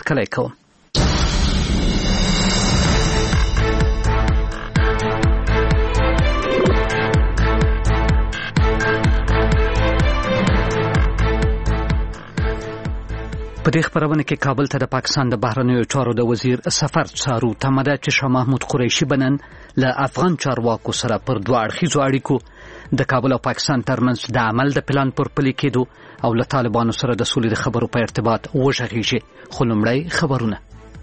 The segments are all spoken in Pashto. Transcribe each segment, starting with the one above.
هرکلی کوم. په دې خبرونه کې کابل ته د پاکستان د بهرنیو چارو د وزیر سفر څارو تمه ده چې شاه محمود قریشي بنن له افغان چارواکو سره پر دوه اړخیزو اړیکو د کابل او پاکستان ترمنځ د عمل د پلان پر پلي کېدو او له طالبانو سره د سولې د خبرو په ارتباط وژغېږي. خو لومړی خبرونه.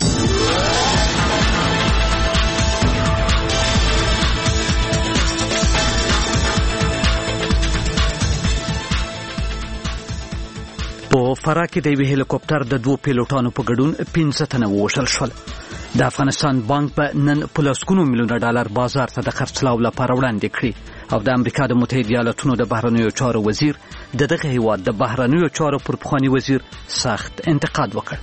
په فراه کې د یوه هلیکوپټر د 2 پیلوټانو په ګډون 15 تنه ووژل شول. د افغانستان بانک په نن په لسګونو میلیونه ډالر بازار ته د خرڅلاو لپاره وړاندې کړي او د امریکا د متحده ایالاتونو د بهرنیو چارو وزیر دغه هیواد د بهرنیو چارو پر پخوانی وزیر سخت انتقاد وکړ.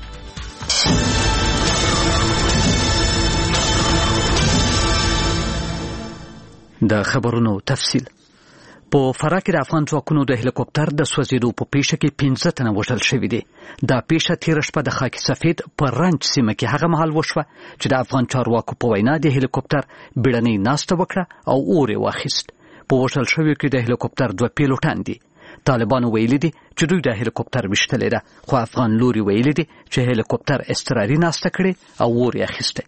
د خبرونو تفصیل. په فراه کې د افغان ځواکونو د هلیکوپټر د سوځېدو په پیښه کې 15 تنه وژل شوي دي. دا پیښه تېره شپه د خاکی سفید په رنج سیمه کې هغه مهال وشوه چې د افغان چارواکو په وینا د هلیکوپټر بیړنۍ ناسته وکړه او اور یې واخیست. په وژل شویو کې د هلیکوپټر 2 پیلوټان دي. طالبانو ویلي دي چې دوی د هلیکوپټر ویشتلی ده، خو افغان لوري ویلي دي چې هلیکوپټر اضطراري ناسته کړې او اور یې اخیستی.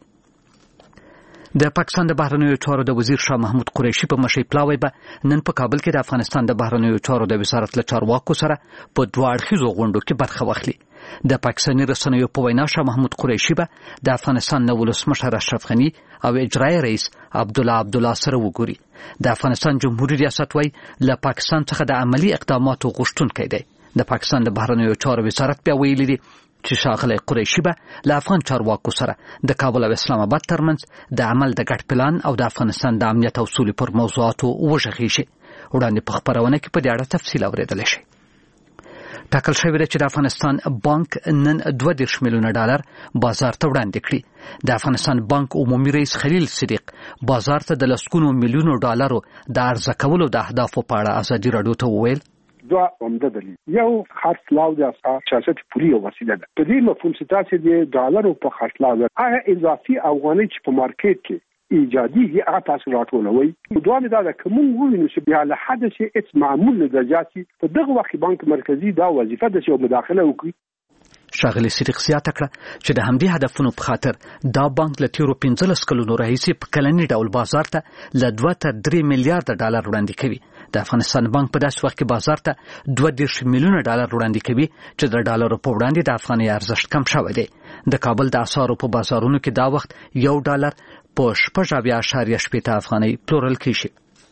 د پاکستان د بهرنیو چارو د وزیر شاه محمود قریشي په مشرۍ پلاوی به نن په کابل کې د افغانستان د بهرنیو چارو د وزارت له چارواکو سره په 2 اړخیزو غونډو کې برخه واخلي. د پاکستاني رسنیو په وینا شاه محمود قریشي به د افغانستان د ولسمشر اشرف غني او اجرایي رئیس عبدالله سره وګوري. د افغانستان جمهوریت ریاست وايي له پاکستان څخه د عملی اقداماتو غوښتونکی دی. د پاکستان د بهرنیو چارو وزارت بیا ویلي دي چې ښاغلی قریشي به له افغان چارواکو سره د کابل او اسلام آباد ترمنځ د عمل د ګډ پلان او د افغانستان د امنیت او سولې پر موضوعاتو وژغېږي. وړاندې په خبرونه کې په دې اړه تفصیل اورېدلی شئ. ټاکل شوې ده چې د افغانستان بانک نن 22 میلیونه ډالر بازار ته وړاندې کړي. د افغانستان بانک عمومي رئیس خلیل صدیق بازار ته د لسګونو میلیونو ډالرو د عرضه کولو د اهدافو په اړه ازادي راډیو ته وویل. دوه عمده دلیل. یو خرڅلاو د سیاست پولی او وسیله ده. په دې مفهوم چې تاسو د ډالرو په خرڅلاو هغه اضافي افغاني چې په مارکیټ کې ایجادي هغه تاسو راټولوي. دوه دا ده کوم ویني چې بیا له حدث هیڅ معمول نه درجاتي په دغه وخت بانک مرکزی دا وظیفه ده چې مداخله وکړي. ښاغلي صدیق زیاته کړه چې د همدې هدفونو په خاطر دا بانک له تیرو 15 کلونو راهیسې په کلني ډول بازار ته له 2 تر 3 میلیارډ ډالر وړاندې کوي. د افغانستان بانک په داسې وخت کې بازار ته 22 میلیونه ډالر وړاندې کوي چې د ډالرو په وړاندې د افغاني ارزښت کم شوی دی. د کابل د اسعارو په بازارونو کې دا وخت یو ډالر په 6.8 افغانۍ پلورل کیږي.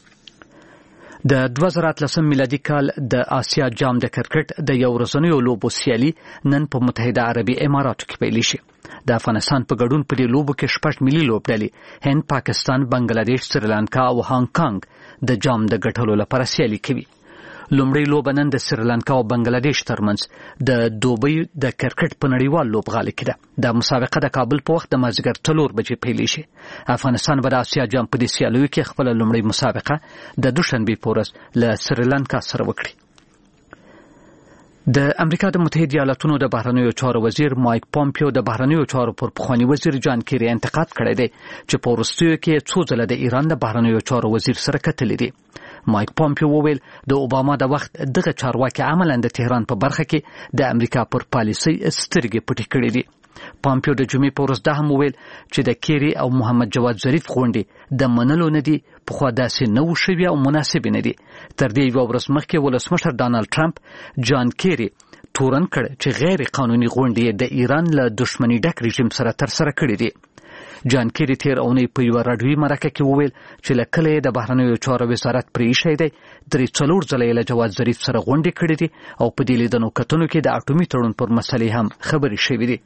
د 2013 میلادي کال د آسیا جام د کرکټ د یو ورځنیو لوبو سیالي نن په متحده عربي اماراتو کې پیل شي. د افغانستان په ګډون په دې لوبو کې 6 ملي لوبډلې هند، پاکستان، بنگلاديش، سریلانکا او هانګ کانګ د جام د ګټلو لپاره سیالي کوي. لومړی لوبه نن د سریلانکا او بنگلاديش ترمنځ د دوبۍ د کرکټ په نړیوال لوبغالي کې ده. د مسابقه د کابل په وخت د مازدیګر 4 بجې پیل شي. افغانستان به د آسیا جام په دې سیالیو کې خپل لومړی مسابقه د دوشنبه په ورځ له سریلانکا سره وکړي. د امریکا د متحده ایالاتونو د بهرنیو چارو وزیر مایک پومپیو د بهرنیو چارو پر پخوانی وزیر جان کیری انتقاد کړی دی چې په وروستیو کې څو ځله د ایران د بهرنیو چارو وزیر سره کتلي دي. مایک پومپیو وویل د اوباما د وخت دغه چارواکي عملاً د تهران په برخه کې د امریکا پر پالیسۍ سترګې پټې کړې دي. پومپیو د جمعې په ورځ دا هم وویل چې د کیری او محمد جواد ظریف غونډې د منلو نه دي، پخوا داسې نه و شوي او مناسبې نه دي. تر دې یوه ورځ مخکې ولسمشر ډانلډ ټرمپ جان کیری تورن کړ چې غیر قانوني غونډې د ایران له دښمنۍ ډک رژیم سره ترسره کړې دي. جان کیری تیر اونۍ په یوه راډیوي مرکه کې وویل چې له کله یې د بهرنیو چارو وزارت پرې ایښی دی 3-4 ځله یې له جواد ظریف سره غونډې کړې دي او په دې لیدنو کتنو کې د اټومي تړون پر مسلې هم خبرې شوې دي.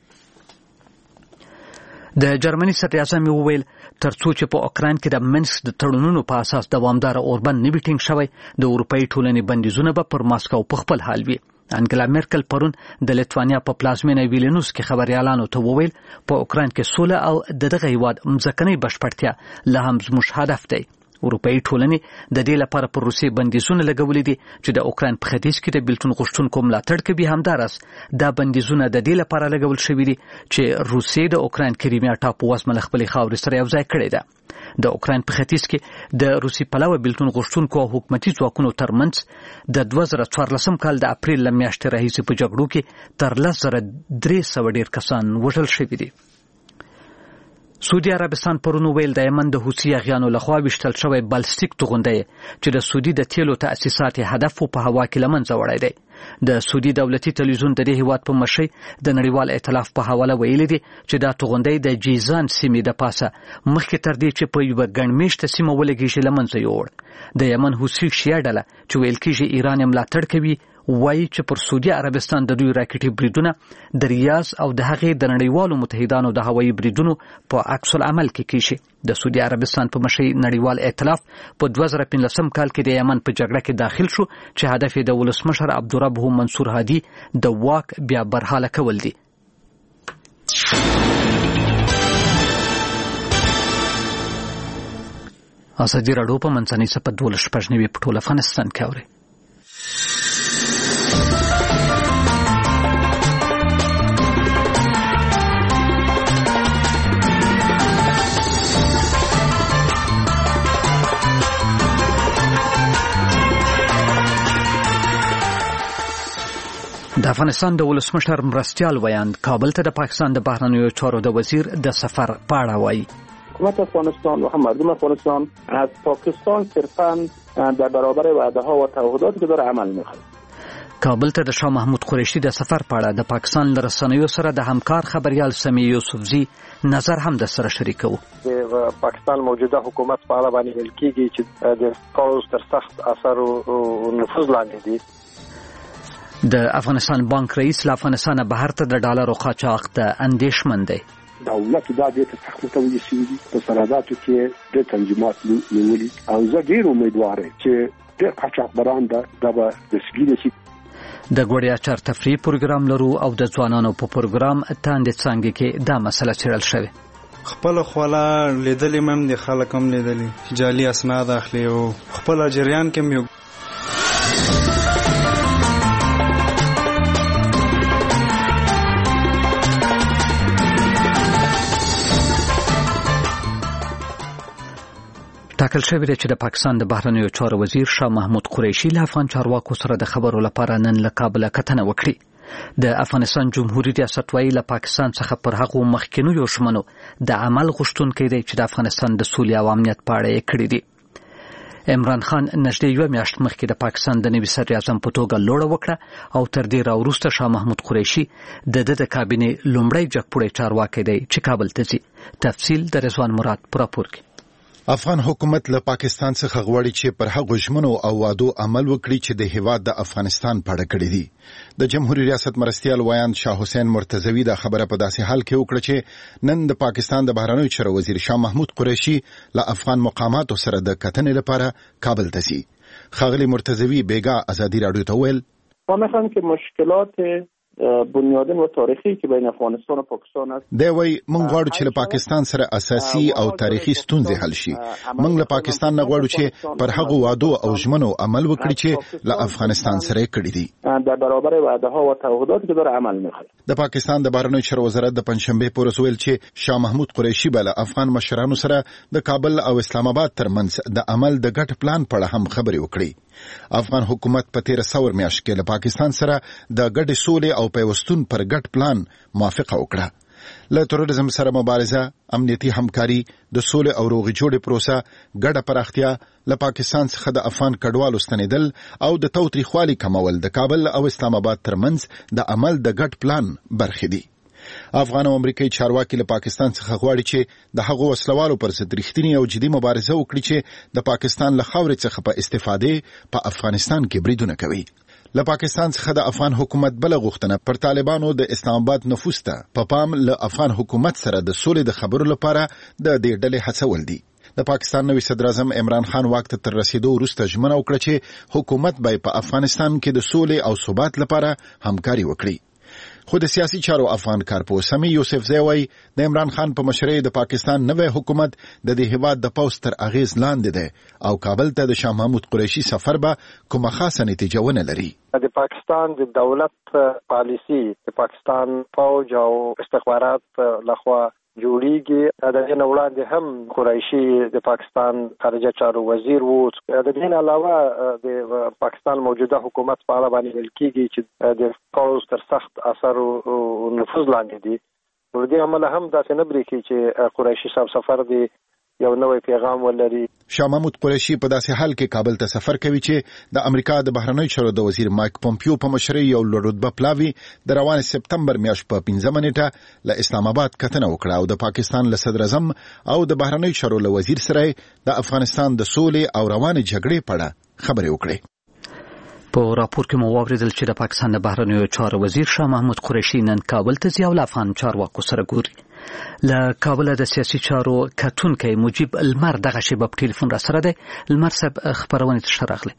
د جرمني صدر اعظم وویل ترڅو چې په اوکراین کې د منسک د تړونونو په اساس دوامدار اوربند نه وي ټینګ شوی، د اروپایي ټولنې بندیزونه به پر ماسکو په خپل حال وي. انګلا میرکل پرون د لیتوانیا په پلازمینه ویلنوس کې خبريالانو ته وویل په اوکراین کې سوله او دغه هیواد مځکنۍ بشپړتیا له هم زموږ هدف دی. اروپאי ټولنې د دې لپاره پر روسیې بندیزونه لګولې دي چې د اوکراین په ختیځ کې د بیلتون غوښتونکو ملاتړ کوي. همداراز دا بندیزونه د دې لپاره لګول شوي دي چې روسیې د اوکراین کریمیا ټاپو وزمه له خپلې خاورې سره یوځای کړې ده. د اوکراین په ختیځ کې د روسي پلوه بیلتون غوښتونکو او حکومتي ځواکونو ترمنځ د 2014 کال د اپریل له میاشتې راهیسې په جګړو کې تر 10,300 ډیر کسان وژل شوي دي. سعودي عربستان پرون ویل د یمن د حوثي اغیانو لخوا وشتل شوی بالستیک توغندی چې د سعودي د تیلو تاسیسات هدف په هوا کې لمنځه وړی دی. د سعودي دولتي تلویزیون د دې هیواد په مشرۍ د نړیوال ائتلاف په حواله ویلي دي چې دا توغندی د جیزان سیمې د پاسه مخکې تر دې چې په یوه ګڼمېشته سیمه ولګېږي لمنځه یوړ. د یمن حوثي شیعه ډله چې ویل کېږي ایران یې ملاتړ کوي وایي چې پر سعودي عربستان د دوی راکټي بریدونه د ریاض او د هغې د نړیوالو متحدانو د هوایي بریدونو په عکس العمل کې کیږي. د سعودي عربستان په مشرۍ نړیوال ائتلاف په 2015 کال کې د یمن په جګړه کې داخل شو چې هدف یې د ولسمشر عبدالرب منصور هادي د واک بیا برحاله کول دي. ازادي راډیو په منځنۍ سپه 12 په ټول افغانستان کې اوري. د افغانستان د ولسمشر مرستیال ویاند کابل ته د پاکستان د بهرنیو چارو د وزیر د سفر په اړه وایي. حکومت افغانستان و هم مردم افغانستان از پاکستان صرفاً در برابر وعده ها و تعهداتی که داره عمل میکنه. کابل ته د شاه محمود قریشي د سفر په اړه د پاکستان له رسنیو سره د همکار خبريال سمیع یوسفزي نظر هم د سره شریکو. د پاکستان موجوده حکومت په اړه باندې ویل کېږي چې د پوز تر سخت اثر او نفوذ لاندې دي. د افغانستان بانک رئیس له افغانستان بهر ته د ډالرو قاچاق ته اندېښمن دی. دولت دا د سخت متوجه شوی دی په سرحداتو کې د تنظیمات نیولي او زه ډیر امیدوار یم چې د قاچاقبران د رسګیدي شي. د ګوړیا چار تفریح پروګرام لرو او د ځوانانو په پروګرام تاند څنګه کې دا مسله چیرل شوی. خپل خلا لیدلې مم د خلک هم لیدلې جعلي اسناد اخلي او خپل جریان کې مې ټاکل شوی دی چې د پاکستان د بهرنیو چارو وزیر شاه محمود قریشي له افغان چارواکو سره د خبرو لپاره نن له کابل کتنه وکړي. د افغانستان جمهوریت ریاست وایي له پاکستان څخه پر هغو مخکینو ژمنو د عمل غوښتونکی دی چې د افغانستان د سولې او امنیت په اړه یې کړي دي. عمران خان نږدې یو میاشت مخکې د پاکستان د نوي صدر اعظم په توګه لوړه وکړه او تر دې راوروسته شاه محمود قریشي د کابینې لومړی جګپوړی چارواکی دی چې کابل ته ځي. تفصیل د رضوان مراد پر راپور کې. افغان حکومت له پاکستان څخه غواړي چې پر هغو ژمنو او وعدو عمل وکړي چې د هیواد د افغانستان په اړه کړي دي. د جمهوریت ریاست مرستیال ویاند شاه حسین مرتضوی دا خبره په داسې حال کې وکړه چې نن د پاکستان د بهرنیو چارو وزیر شاه محمود قریشي له افغان مقاماتو سره د کتنې لپاره کابل ته ځي. ښاغلی مرتضوی بیګا ازادي راډیو ته ویل ما میخوام که مشکلات بنیادین و تاریخی که بین افغانستان و پاکستان است. دی وای مونږ غواړو چې له پاکستان سره اساسي او تاریخي ستونزې حل شي. مونږ له پاکستان نه غواړو چې پر هغو وعدو او ژمنو عمل وکړي چې له افغانستان سره کړي دي. در برابر وعده ها و تعهداتی که داره عمل میکنه. د پاکستان د بهرنیو چارو وزارت د پنځشنبه په ورځ ویل چې شاه محمود قریشي بل افغان مشرانو سره د کابل او اسلام آباد ترمنځ د عمل د ګډ پلان په اړه هم خبرې وکړي. افغان حکومت په 13 میاشت کې له پاکستان سره د ګډ سولې او پیوستون پر ګډ پلان موافقه وکړه. له تروریزم سره مبارزه، امنیتي همکاري، د سولې او روغې جوړې پروسه، ګډه پراختیا، له پاکستان څخه د افغان کډوالو ستنېدل او د تاوتریخوالي کمول د کابل او اسلام آباد ترمنځ د عمل د ګډ پلان برخې دي. افغان او امریکایي چارواکي له پاکستان څخه غواړي چې د هغو وسلوالو پر ضد رښتینې او جدي مبارزه وکړي چې د پاکستان له خاورې څخه په استفادې په افغانستان کې بریدونه کوي. له پاکستان څخه د افغان حکومت بل غوښتنه پر طالبانو د اسلام آباد نفوذ ته په پام له افغان حکومت سره د سولې د خبرو لپاره د دې ډلې هڅول دي. د پاکستان نوي صدر اعظم عمران خان واک ته تر رسیدو وروسته ژمنه وکړه چې حکومت به په افغانستان کې د سولې او ثبات لپاره همکاري وکړي. خو د سیاسي چارو افغان کارپوه سمي یوسفزی وایي د عمران خان په مشرۍ د پاکستان نوی حکومت د دې هیواد د پوځ تر اغیز لاندې دی او کابل ته د شاه محمود قریشي سفر به کومه خاصه نتیجه ونه لري. د پاکستان د دولت پالیسی د پاکستان فوج او استخبارات لخوا جوړیږي. د دې وړاندې هم قریشي د پاکستان خارجه چارو وزیر وو. د دې علاوه د پاکستان موجوده حکومت په اړه باندې ویل کېږي چې د پوز تر سخت اثر او نفوذ لاندې دي. ور دې عمل هم داسې نه بریکي چې قریشي صاحب سفر دی یو نوې پیغام ولري. شاه محمود قریشي په داسې حال کې کابل ته سفر کوي چې د امریکا د بهرنیو چارو د وزیر مایک پومپیو په مشرۍ یو لوړ رتبه پلاوی د روان سپتمبر میاشت په 15 نیټه له اسلام آباد کتنه وکړه او د پاکستان له صدر اعظم او د بهرنیو چارو له وزیر سره د افغانستان د سولې او روان جګړې په اړه خبرې وکړې. په راپور کې مو واوریدل چې د پاکستان د بهرنیو چارو وزیر شاه محمود قریشي نن کابل ته ځي او له افغان چارواکو سره ګوري. له کابل د سیاسي چارو کتونکي مجيب المر دغه شی په ټلیفون را سره دی. المر صاحب خبرونه ته شراغله.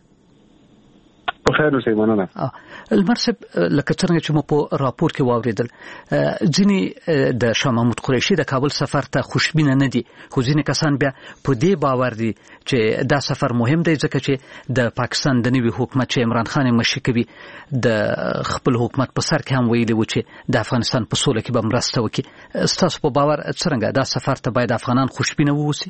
بخیر اوسئ مننه. المر صاحب لکه څنګه چې مو په راپور کې واوریدل ځینی د شاه محمود قریشي د کابل سفر ته خوشبینه نه دي خو ځینی کسان بیا په دې باور دي چې دا سفر مهم دی ځکه چې د پاکستان د نوي حکومت چې عمران خان مشري کوي د خپل حکومت په سر کې هم ویلي و چې د افغانستان په سوله کې به مرسته وکړي. ستاسو په باور څنګه دا سفر ته باید افغانان خوشبینه ووسی؟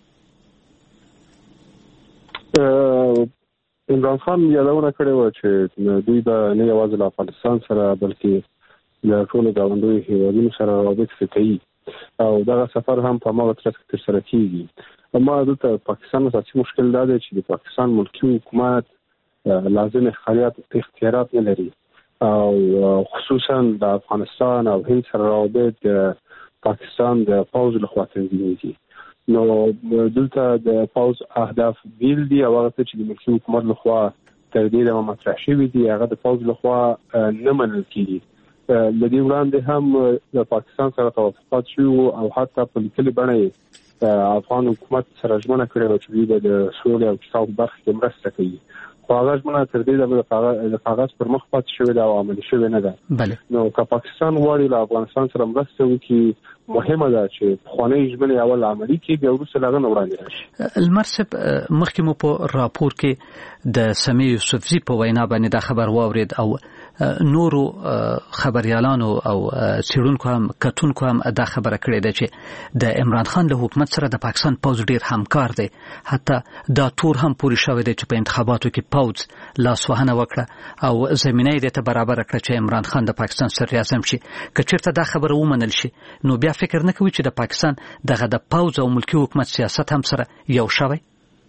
عمران خان یادونه کړې و چې دوی به نه یوازې له افغانستان سره بلکې د ټولو ګاونډیو هیوادونو سره روابط کوي او دا سفر هم په ماوه تر سره کیږي. اما د پاکستان اساسي مشکل دا دی چې د پاکستان ملکی حکومت لازم اختیارات نه لري او خصوصا د افغانستان او هند سره روابط د پاکستان د پوز لخوا تنظیمېږي. نو دلته د پوز اهداف بیل دي او هغه چې د ملکی حکومت لخوا تر دې د مطرح شوی دي هغه د پوز لخوا نه منل کیږي. لدې وړاندې هم د پاکستان سره توافقات شوي او حتی په لیکلي بڼه افغان حکومت سره ژمنه کړې وه چې دوی د سولې او اتفاق برخه کې مرسته کوي. خو هغه ژمنه تر دې د کاغذ پر مخ پاتې شوې ده او عملي شوې نه ده. نو که پاکستان غواړي له افغانستان سره مرسته وکړي مهمه ده چې پخوانۍ ژمنې اول عملي کړي بیا وروسته له هغه نه وړاندې راشي. المر صاحب مخکې مو په راپور کې د سمي یوسفزي په وینا باندې دا خبر واورید او نورو خبريالانو او څېړونکو هم کتونکو هم دا خبره کړې ده چې د عمران خان له حکومت سره د پاکستان پوز ډیر همکار دی. حتی دا تور هم پوری شوی دی چې په انتخاباتو کې پوز لاسوهنه وکړه او زمینه یې ته برابر کړه چې عمران خان د پاکستان صدر اعظم شي. که چیرته دا خبره ومنل شي نو بیا فکر نه کوي چې د پاکستان دغه د پوز او ملکی حکومت سیاست هم سره یو شوی؟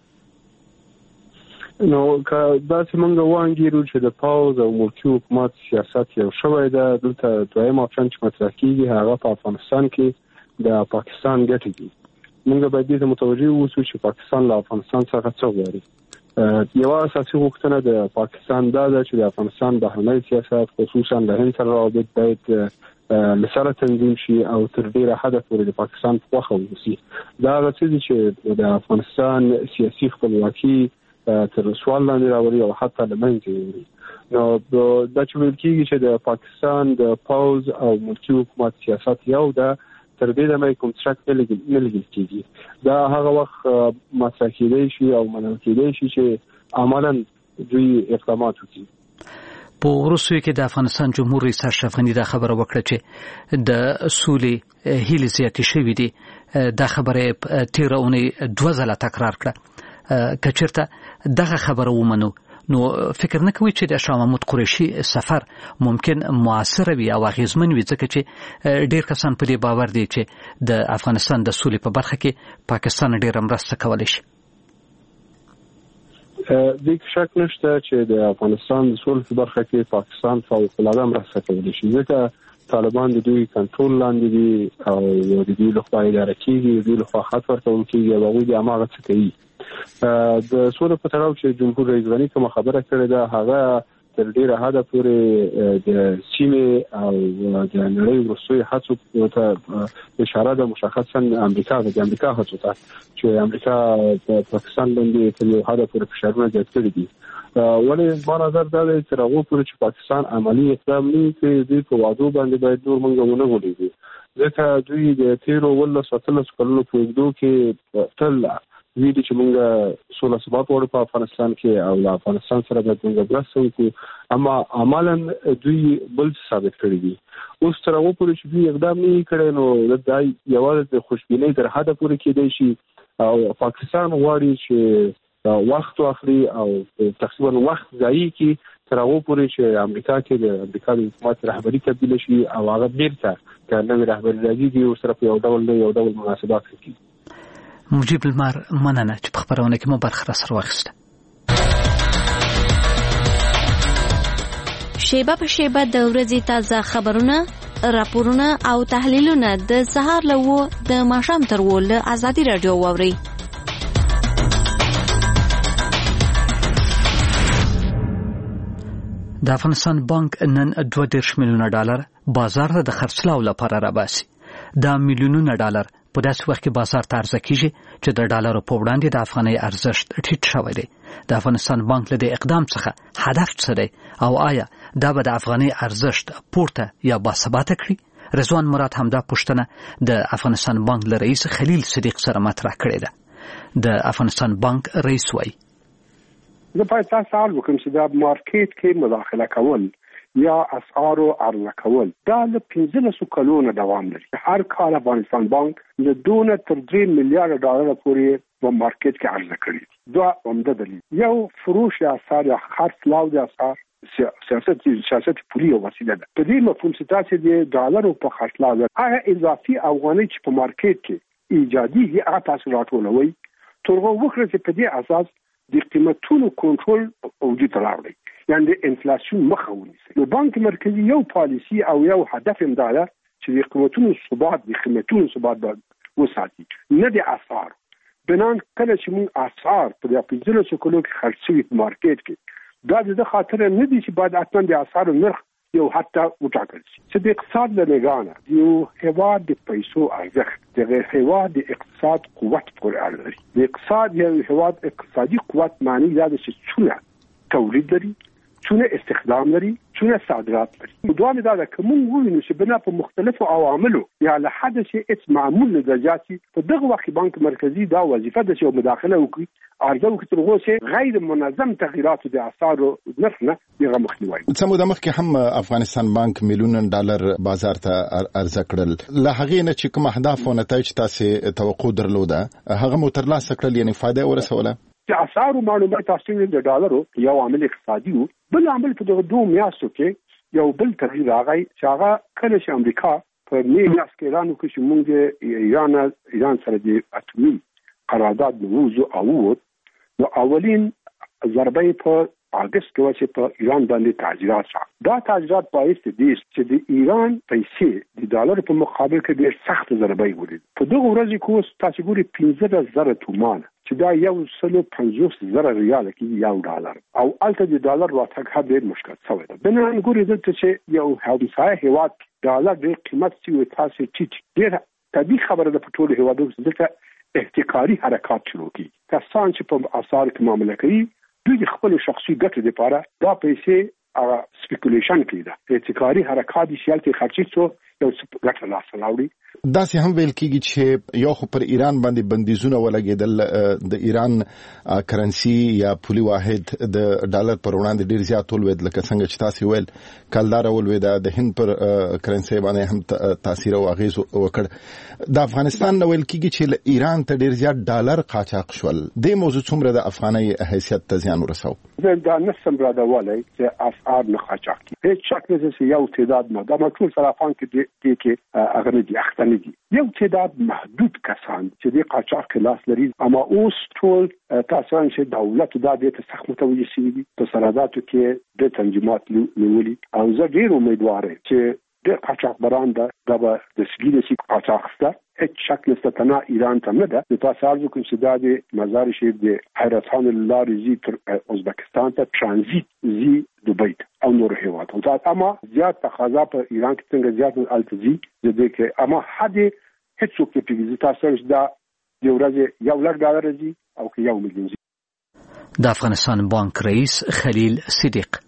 نو که داسې موږ وانګیرو چې د پوز او ملکی حکومت سیاست یو شوی ده دلته دویم اپشن چې مطرح کیږي هغه په افغانستان کې د پاکستان ګټې دي. موږ باید دې ته متوجه اوسو چې پاکستان له افغانستان څخه څه غواړي. یوه اساسي غوښتنه د پاکستان دا ده چې د افغانستان بهرنی سیاست خصوصا له هند سره روابط باید لسره تنظیم شي او تر ډیره حده پورې د پاکستان په خوښه ووسي. دا هغه څه دي چې د افغانستان سیاسي خپلواکي تر سوال لاندې راوړي او حتی له منځه وړي. نو دا چې ویل کېږي چې د پاکستان د پوز او ملکی حکومت سیاست یو ده تر دې دمه کوم څه نه لګل کېږي. دا هغه وخت مطرح کېدای شي او منل کېدای شي چې عملاً دوی اقدامات وکړي. په وروستیو کې د افغانستان جمهور رئیس اشرف غني دا خبره وکړه چې د سولې هیلې زیاتې شوې دي. دا خبره تیر اونۍ 2 ځله تکرار کړه. که چیرته دغه خبره ومنو نو فکر نه کوي چې د شاه محمود قریشي سفر ممکن موثر وي او اغیزمن وي ځکه چې ډیر کسان په دې باور دي چې د افغانستان د سولې په برخه کې پاکستان ډیر مرسته کولی شي. د شک نشته چې د افغانستان د سولې په برخه کې پاکستان فوق العاده مرسته کولی شي ځکه طالبان د دوی کنټرول لاندې دي او د دوی لخوا اداره کیږي دوی لخوا خط ورکول کیږي او هغوی د هماغه څه کوي. د سولې په تړاو چې جمهور رئیس غني کومه خبره کړې ده هغه تر ډیره حده پورې د سیمې او د نړۍ وروستیو هڅو ته اشاره ده مشخصا امریکا هڅو ته چې امریکا په پاکستان باندې تر یو حده پورې فشارونه زیات کړي دي ولې ما نظر دا دی چې هغه پورې چې پاکستان عملی اقدام نه کوي د په وادو باندې باید نور موږ ونه غوډیږي ځکه دوی د 13 کلونو په وګړو کې تل ویډي چې موږ سوله ثبات وړو په افغانستان کې او افغانستان سره د موږ برسو کو اما عملاً دوی بل ثابت کړی دي اوس تر هغه پورې چې دوی اقدام نه کړي نو د یوازې د خوشبینۍ تر حده پورې کېدای شي او پاکستان غواړي چې وخت واخلي او تقریبا وخت ضایع کړي تر هغه پورې چې امریکا کې د امریکا د حکومت رهبری تبدیل شي او هغه بیرته د نوې رهبری راځي او سره یو ډول مناسبات کوي. مجيب المار مننه چې په خبرونه کې مو برخه سره واخیسته. شیبه په شیبه د ورځې تازه خبرونه، راپورونه او تحلیلونه د سهار له د ماښام تر ول ازادي رادیو واوري. د افغانستان بانک نن 2.2 میلیونه ډالر بازار ته د خرڅلاو لپاره راباسي. دا میلیونونه ډالر په داسې وخت کې بازار ته عرضه کیږي چې د ډالرو په وړاندې د افغانۍ ارزښت ټیټ شوی دی. د افغانستان بانک له اقدام څخه هدف څه دی او آیا دا به د افغانۍ ارزښت پورته یا باثباته کړي؟ رضوان مراد همدا پوښتنه د افغانستان بانک له رئیس خلیل صدیق سره مطرح کړې ده. د افغانستان بانک رئیس وایي زه باید تاسو سوال وکړم چې د مارکیټ کې مداخله کول یا اسعار او عرضه کول دا له 15 کلونو دوام لري. هر کال افغانستان بانک له 2 تر 3 میلیارډ ډالر پورې په مارکیټ کې عرضه کړې. دا عمده دلیل یو فروش اسعار یا خرڅلاو د اسعار سیاست پولی او وسیله ده. په دې مفهوم چې تاسو د ډالرو په خرڅلاو هغه اضافي افغانۍ چې په مارکیټ کې ایجادي هغه تاسو راټولوي ترغه وکړي چې په دې اساس د قیمتونو کنټرول وجود راوړي یعنی د انفلیشن مخه ونیسي. نو بانک مرکزی یو پالیسی او یو هدف هم دا چې د قیمتونو ثبات وساتي نه د اسعار. بنان کله چې موږ اسعار په 15 کلو کې خرڅوي په مارکیټ کې دا د خاطر نه دي چې بعد اصلا د اسعار نرخ یو حتی وټاکل شي. چې د اقتصاد له نگاه یو هیواد د پیسو ارزښت د هیواد د اقتصاد قوت پورې اړه لري. د اقتصاد یو هیواد اقتصادي قوت معنی دا چې څونه تولید لري، څونه استخدام لري، څونه صادرات لري. دوام دا د کوم وینو چې بنا په مختلفو عواملو یا له حد چې اس معمول درجاتي په دغه وخت بانک مرکزی دا وظیفه ده چې مداخله وکړي عرضه وکړي ترغه چې غیر منظم تغییرات د اسعار نرخ نه یې مخنیوي. څه موده مخکې هم افغانستان بانک میلیون ډالر بازار ته عرضه کړل. له هغې نه چې کوم اهداف او نتایج تاسو توقع درلوده هغه مو ترلاسه کړل یعنی فائدہ ورسوله؟ چې اسعار معلومات تاسو د ډالرو یو عامل اقتصادي وو، بل عامل په دغه دوه میاشتو کې یو بل تغییر راغی چې هغه کله چې امریکا په میاشت کې اعلان وکړ چې موږ د ایران سره د اټومي قرارداد نوځو او نو اولین ضربه په اگست کې چې په ایران باندې تعزیرات شو. دا تعزیرات باعث دي چې د ایران پیسې د ډالر په مقابل کې ډېر سخت ضربه ولید. په دغه ورځ کې تاسو ګوري 15,000 تومان چې دا 150,000 ریال کې یو ډالر او الته د ډالر راتګ ډېر مشکل شوی دی. بنان ګوري چې یو همسایه هیواد ډالر ډېر قیمت چې تاسو ټیټ ډېر طبيعي خبره ده. په ټولو هیوادونو کې احتکاري حرکات شروع کیږي. کسان چې په اسعار کې معامله کوي دوی خپل شخصي ګټې لپاره دا پیسې سپیکولیشن کوي. دا احتکاري حرکات دي چې خرچې څو یو ګټه لاس راوړي. دا سه هم ویل کیږي چې یو خو پر ایران باندې بندیزونه ولګیدل، د ایران کرنسی یا پولی واحد د ډالر پر وړاندې ډیر زیات ولوید لکه څنګه چې تاسو ویل کلدار ولوید د هند پر کرنسی باندې هم تاثیر او اغیز وکړ. د افغانستان نو ویل کیږي چې ایران ته ډیر زیات ډالر قاچاق شول. د موضوع څومره د افغاني حیثیت ته زیان ورساو؟ دا نسم را د ولای چې اسعار نه قاچاق کی هیڅ شک نه چې یو تعداد نه دا ټول سره افغان کې هغه دي اختنی دي یو تعداد محدود کسان چې د قاچاق لاس لري. اما اوس ټول تاسو چې دولت دا د سخت متوجه شي په سرحداتو کې د تنظیمات نیولي او زه ډیر امیدوار یم چې د قاچاق برانده دا به د سګینې سي قاچاقسته هیڅ شک نشته تنه ایران ته نه ده. د تاسو ارزو کوم چې د مزار شریف د حیرتان الله رضی تر ازبکستان ته ترانزیت زی دوبۍ او نور هیوادونو ته. اما زیات تقاضا په ایران کې څنګه زیات التزی د دې کې اما حد هیڅ څوک په دې تاسو دا د ورځې $1 زی او کې $1 ملیون. د افغانستان بانک رئیس خلیل صدیق.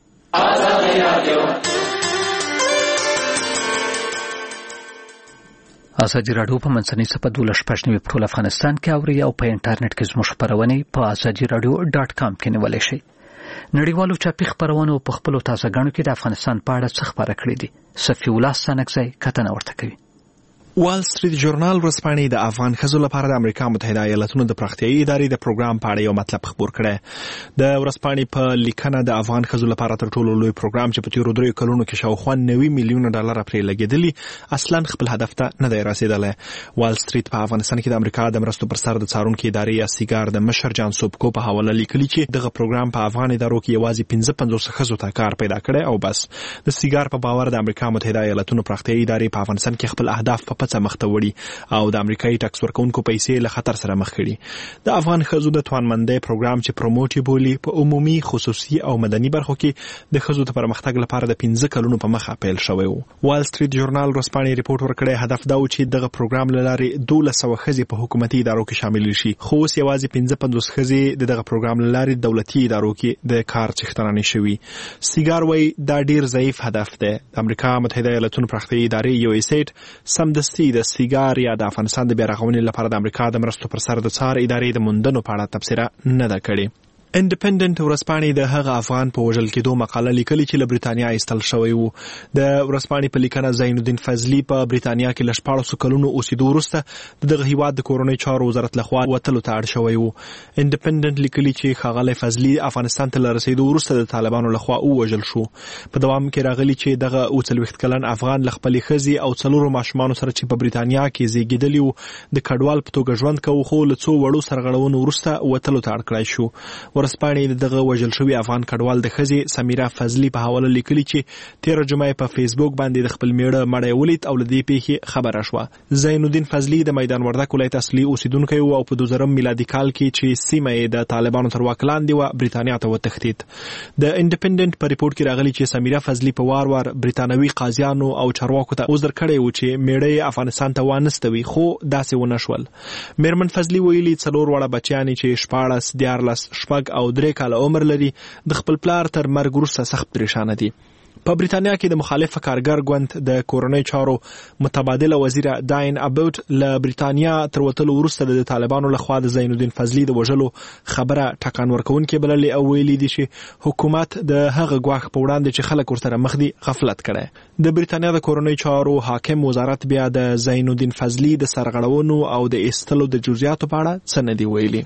ازادي راډیو په منځنۍ صفحه 12 په ټول افغانستان کې اوري او په انټرنیټ کې زموږ خبرونه په azadiaradio.com کې نیولای شئ. نړیوالو چاپی خبرونو په خپل تازه غاڼو کې د افغانستان په اړه څه خبره کړې دي. صفی الله سنکزی کتنه ورته کوي. وال سټریټ ژورنال ورځپاڼې د افغان ښځو لپاره د امریکا متحده ایالاتونو د پراختیایي ادارې د پروګرام په اړه یو مطلب خبر کړی. د ورځپاڼې په لیکنه د افغان ښځو لپاره تر ټولو لوی پروګرام چې په تیرو 3 کلونو کې شاوخوا 90 میلیونه ډالر پرې لګیدلي اصلا خپل هدف ته نه دی رسیدلی. وال سټریټ په افغانستان کې د امریکا د مرستو پر سر د څارونکو ادارې یا سیګار د مشر جان سوبکو په حواله لیکلي چې دغه پروګرام په افغان ادارو کې یوازې 55 ښځو ته کار پیدا کړی او بس. د سیګار په باور د امریکا متحده ایالاتونو پراختیایي ادارې په افغانستان کې خپل اهداف په پڅه مخ ته وړي او د امریکایي ټکس ورکونکو پیسې له خطر سره مخ کړي. د افغان ښځو د توانمندۍ پروګرام چې پروموټ بولی په عمومي خصوصي او مدني برخو کې د ښځو د پرمختګ لپاره د 15 کلونو په مخه پیل شوی و. وال سټریټ ژورنال ورځپاڼې ریپورت ورکړی هدف دا و چې دغه پروګرام له لارې 1200 ښځې په حکومتي ادارو کې شامل شي. خو اوس یوازې 55 ښځې دغه پروګرام له لارې دولتي ادارو کې د کار څښتنانې شوي. سیګار وایي دا ډیر ضعیف هدف دی. د امریکا متحده ایالاتونو پراختیایي ادارې یو ایسټ سمدستي د سیګار یا د افغانستان د بیارغونې لپاره د امریکا د مرستو پر سر د څار ادارې د موندنو په اړه تبصره نه ده کړې. انډیپندنت ورځپاڼې د هغه افغان په وژل کېدو مقاله لیکلې چې له برېټانیا ایستل شوی وو. د ورځپاڼې په لیکنه زین الدین فضلي په برېټانیا کې له 14 کلونو اوسېدو وروسته دغه هیواد د کورنۍ چارو وزارت لخوا وتلو ته اړ شوی وو. انډیپندنت لیکلي چې ښاغلی فضلي افغانستان ته له رسېدو وروسته د طالبانو لخوا ووژل شو. په دوام کې راغلي چې دغه 40 کلن افغان له خپلې ښځې او 4 ماشومانو سره چې په برېټانیا کې زیږېدلي وو د کډوال په توګه ژوند کوي خو له څو وړو سرغړونو وروسته وتلو ته اړ کړی شو. ورځپاڼې دغه وژل شوی افغان کډوال د ښځې سمیرا فضلي په حواله لیکلي چې 13 جمعې په فیسبوک باندې د خپل میړه مړی ولید او له دې پیښې خبره شوه. زین الدین فضلي د میدان وردګ ولایت اصلي اوسیدونکی و او په 2000 میلادي کال کې چې سیمه یې د طالبانو تر واک لاندې و برېټانیا ته وتښتید. د انډیپندنت په ریپورت کې راغلي چې سمیرا فضلي په وار وار برېټانوي قاضیانو او چارواکو ته عذر کړی و چې میړه یې افغانستان ته وانستوي خو داسې ونه شول. میرمن فضلي ویلي 4 وړه بچیانې چې 14 14 شپږ او 3 کاله عمر لري د خپل پلار تر مرګ وروسته سخت پریشانه دي. په برېټانیا کې د مخالف کارګر ګوند د کورنۍ چارو متبادله وزیر داین ابوت له برېټانیا تر وتلو وروسته د طالبانو لخوا د زین الدین فضلي د وژلو خبره ټکان ورکوونکې بللې او ویلي دي چې حکومت د هغه ګواښ په وړاندې چې خلک ورسره مخ دي غفلت کړی. د برېټانیا د کورنۍ چارو حاکم وزارت بیا د زین الدین فضلي د سرغړونو او د ایستلو د جزئیاتو په اړه څه نه دي ویلي.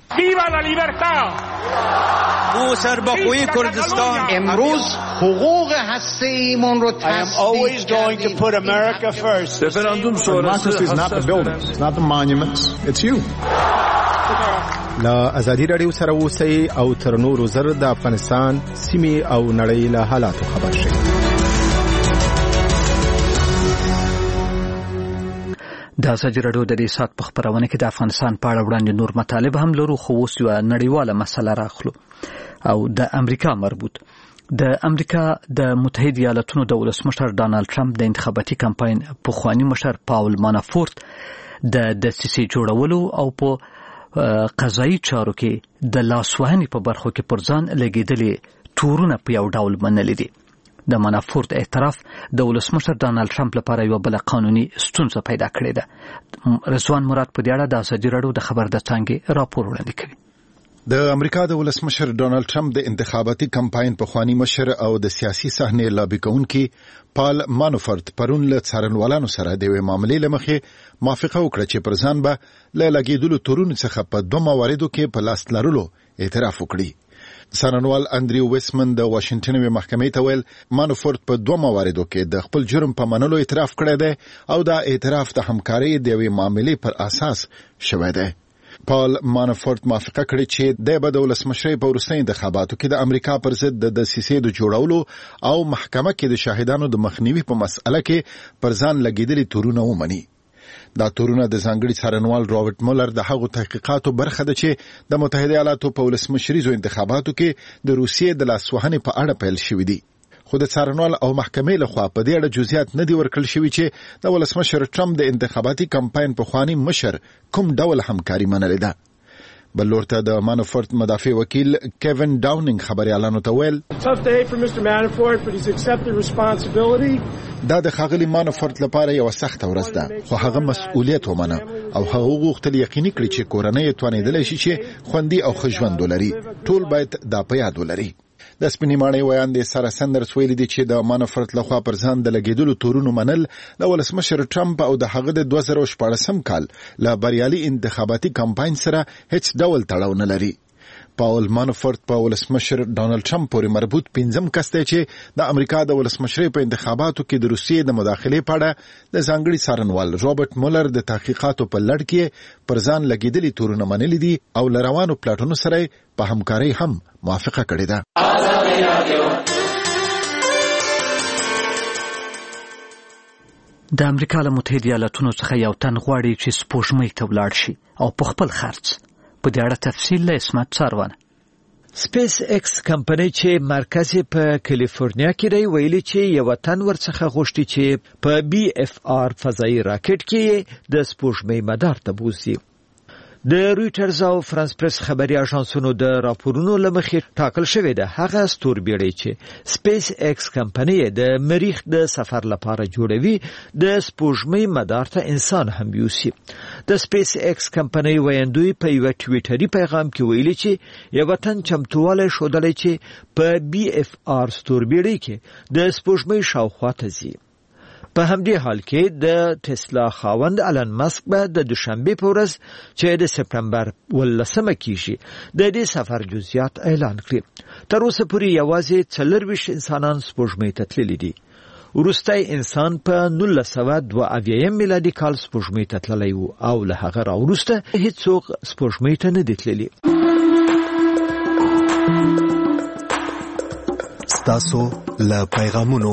او سربخوی کردستان امروز حقوق هسته‌ایمون رو always going to put America first. Democracy is not the buildings, it's not the monuments, it's you. لا ازادي رادیو سره اوسئ او تر نورو زر د افغانستان سیمې او نړۍ له حالاتو خبر شئ. د ازادي راډیو د دې سات په خبرونه کې د افغانستان په اړه وړاندې نور مطالب هم لرو خو اوس یو نړیواله مسله راخلو او د امریکا مربوط. د امریکا د متحده ایالاتونو د ولسمشر ډانلډ ټرمپ د انتخاباتي کمپاین پخوانی مشر پاول مانافورت د دسیسې جوړولو او په قضایي چارو کې د لاسوهنې په برخو کې پر ځان لګېدلې تورونه په یو ډول منلي دي. د مانافورت اعتراف د ولسمشر ډانلډ ټرمپ لپاره یو بل قانوني ستونزه پیدا کړې ده. رضوان مراد په دې اړه د ازادي راډیو د خبر د څانګې راپور وړاندې کوي. د امریکا د ولسمشر ډونالد ټرمپ د انتخاباتي کمپاین پخوانی مشر او د سیاسي صحنې لابي کوونکی پال مانافورت پرون له څارنوالانو سره د یوې معاملې لمخې موافقه وکړه چې پر ځان به له لګېدلو تورونو څخه په 2 مواردو کې په لاس لرلو اعتراف وکړي. څارنوال انډریو ویسمن د واشنگټن محکمې ته ویل مانافورت په 2 مواردو کې د خپل جرم په منلو اعتراف کړی دی او دا اعتراف د همکارۍ د یوې معاملې پر اساس شوی دی. پال مانافورت موافقه کړې چې د به د ولسمشرۍ په وروستي انتخاباتو کې د امریکا پر ضد د دسیسې د جوړولو او محکمه کې د شاهدانو د مخنیوي په مسأله کې پر ځان لګېدلي تورونه ومني. دا تورونه د ځانګړي څارنوال رابرټ مولر د هغو تحقیقاتو برخه ده چې د متحده ایالاتو په ولسمشریزو انتخاباتو کې د روسیې د لاسوهنې په اړه پیل شوي دي. خو د څارنوال او محکمې لخوا په دې اړه جزئیات نه دي ورکړل شوي چې د ولسمشر ټرمپ د انتخاباتي کمپاین پخوانی مشر کوم ډول همکاري منلې ده. بل لورته د مانوفورت مدافع وکیل کیوین ډاونینګ خبريالانو ته ویل دا د ښاغلي مانوفورت لپاره یو سخت ورځ ده، خو هغه مسؤلیت ومنه او هغه غوښتل یقیني کړي چې کورنۍ توانیدلی شي چې خوندي او ښه ژوند ولري. ټول باید دا په یاد ولري. د سپینې ماڼۍ ویان د سارا سندرز ویلي دي چې د مانوفورت لخوا پر ځان د لګېدلو تورونو منل د ولسمشر ټرمپ او د هغه د 2014 کال له بریالي انتخاباتي کمپاین سره هیڅ ډول تړاو نه لري. پاول مانوفورت په ولسمشر ډانلډ ټرمپ پورې مربوط 5م کس دی چې د امریکا د ولسمشرۍ په انتخاباتو کې د روسیې د مداخلې په اړه د ځانګړي څارنوال رابرټ مولر د تحقیقاتو په لړ کې پر ځان لګېدلي تورونه منلي دي او له روانو پلاټونو سره په همکارۍ هم موافقه کړې ده. د امریکا له متحده ایالاتونو څخه یو تن غواړي چې سپوږمۍ ته ولاړ شي او په خپل خرڅ. په دې اړه تفصیل له اسمت څاروان. سپیس ایکس کمپنۍ چې مرکز په کالیفورنیا کې دی ویلي چې یو تن ورڅخه غوښتي چې په بي اف آر فضایي راکټ کې د سپوږمۍ مدار ته بوزي. د رویټرز او فرانس پریس خبري اژانسونو د راپورونو لمخې ټاکل شوې ده هغه ستوربېړۍ چې سپیس ایکس کمپنۍ د مریخ د سفر لپاره جوړوي د سپوږمۍ مدار ته انسان هم یوسي. د سپیس ایکس کمپنۍ ویاندوی په یو ټویټري پیغام کې ویلي چې یو وطن چمتواله شودلې چې په بي اف آر ستوربېړۍ کې د سپوږمۍ شاوخوا ته ځي. په همدې حال کې د ټسلا خاوند آلن ماسک به د دوشنبه په ورځ چې د سپتمبر 18 کېږي د دې سفر جزئیات اعلان کړي. تر اوسه پورې یوازې 24 انسانان سپوږمۍ ته تللي دي. وروستی انسان په 1972 میلادي کال سپوږمۍ ته تللی و او له هغه راوروسته هیڅوک سپوږمۍ ته نه دي تللي. ستاسو له پیغامونو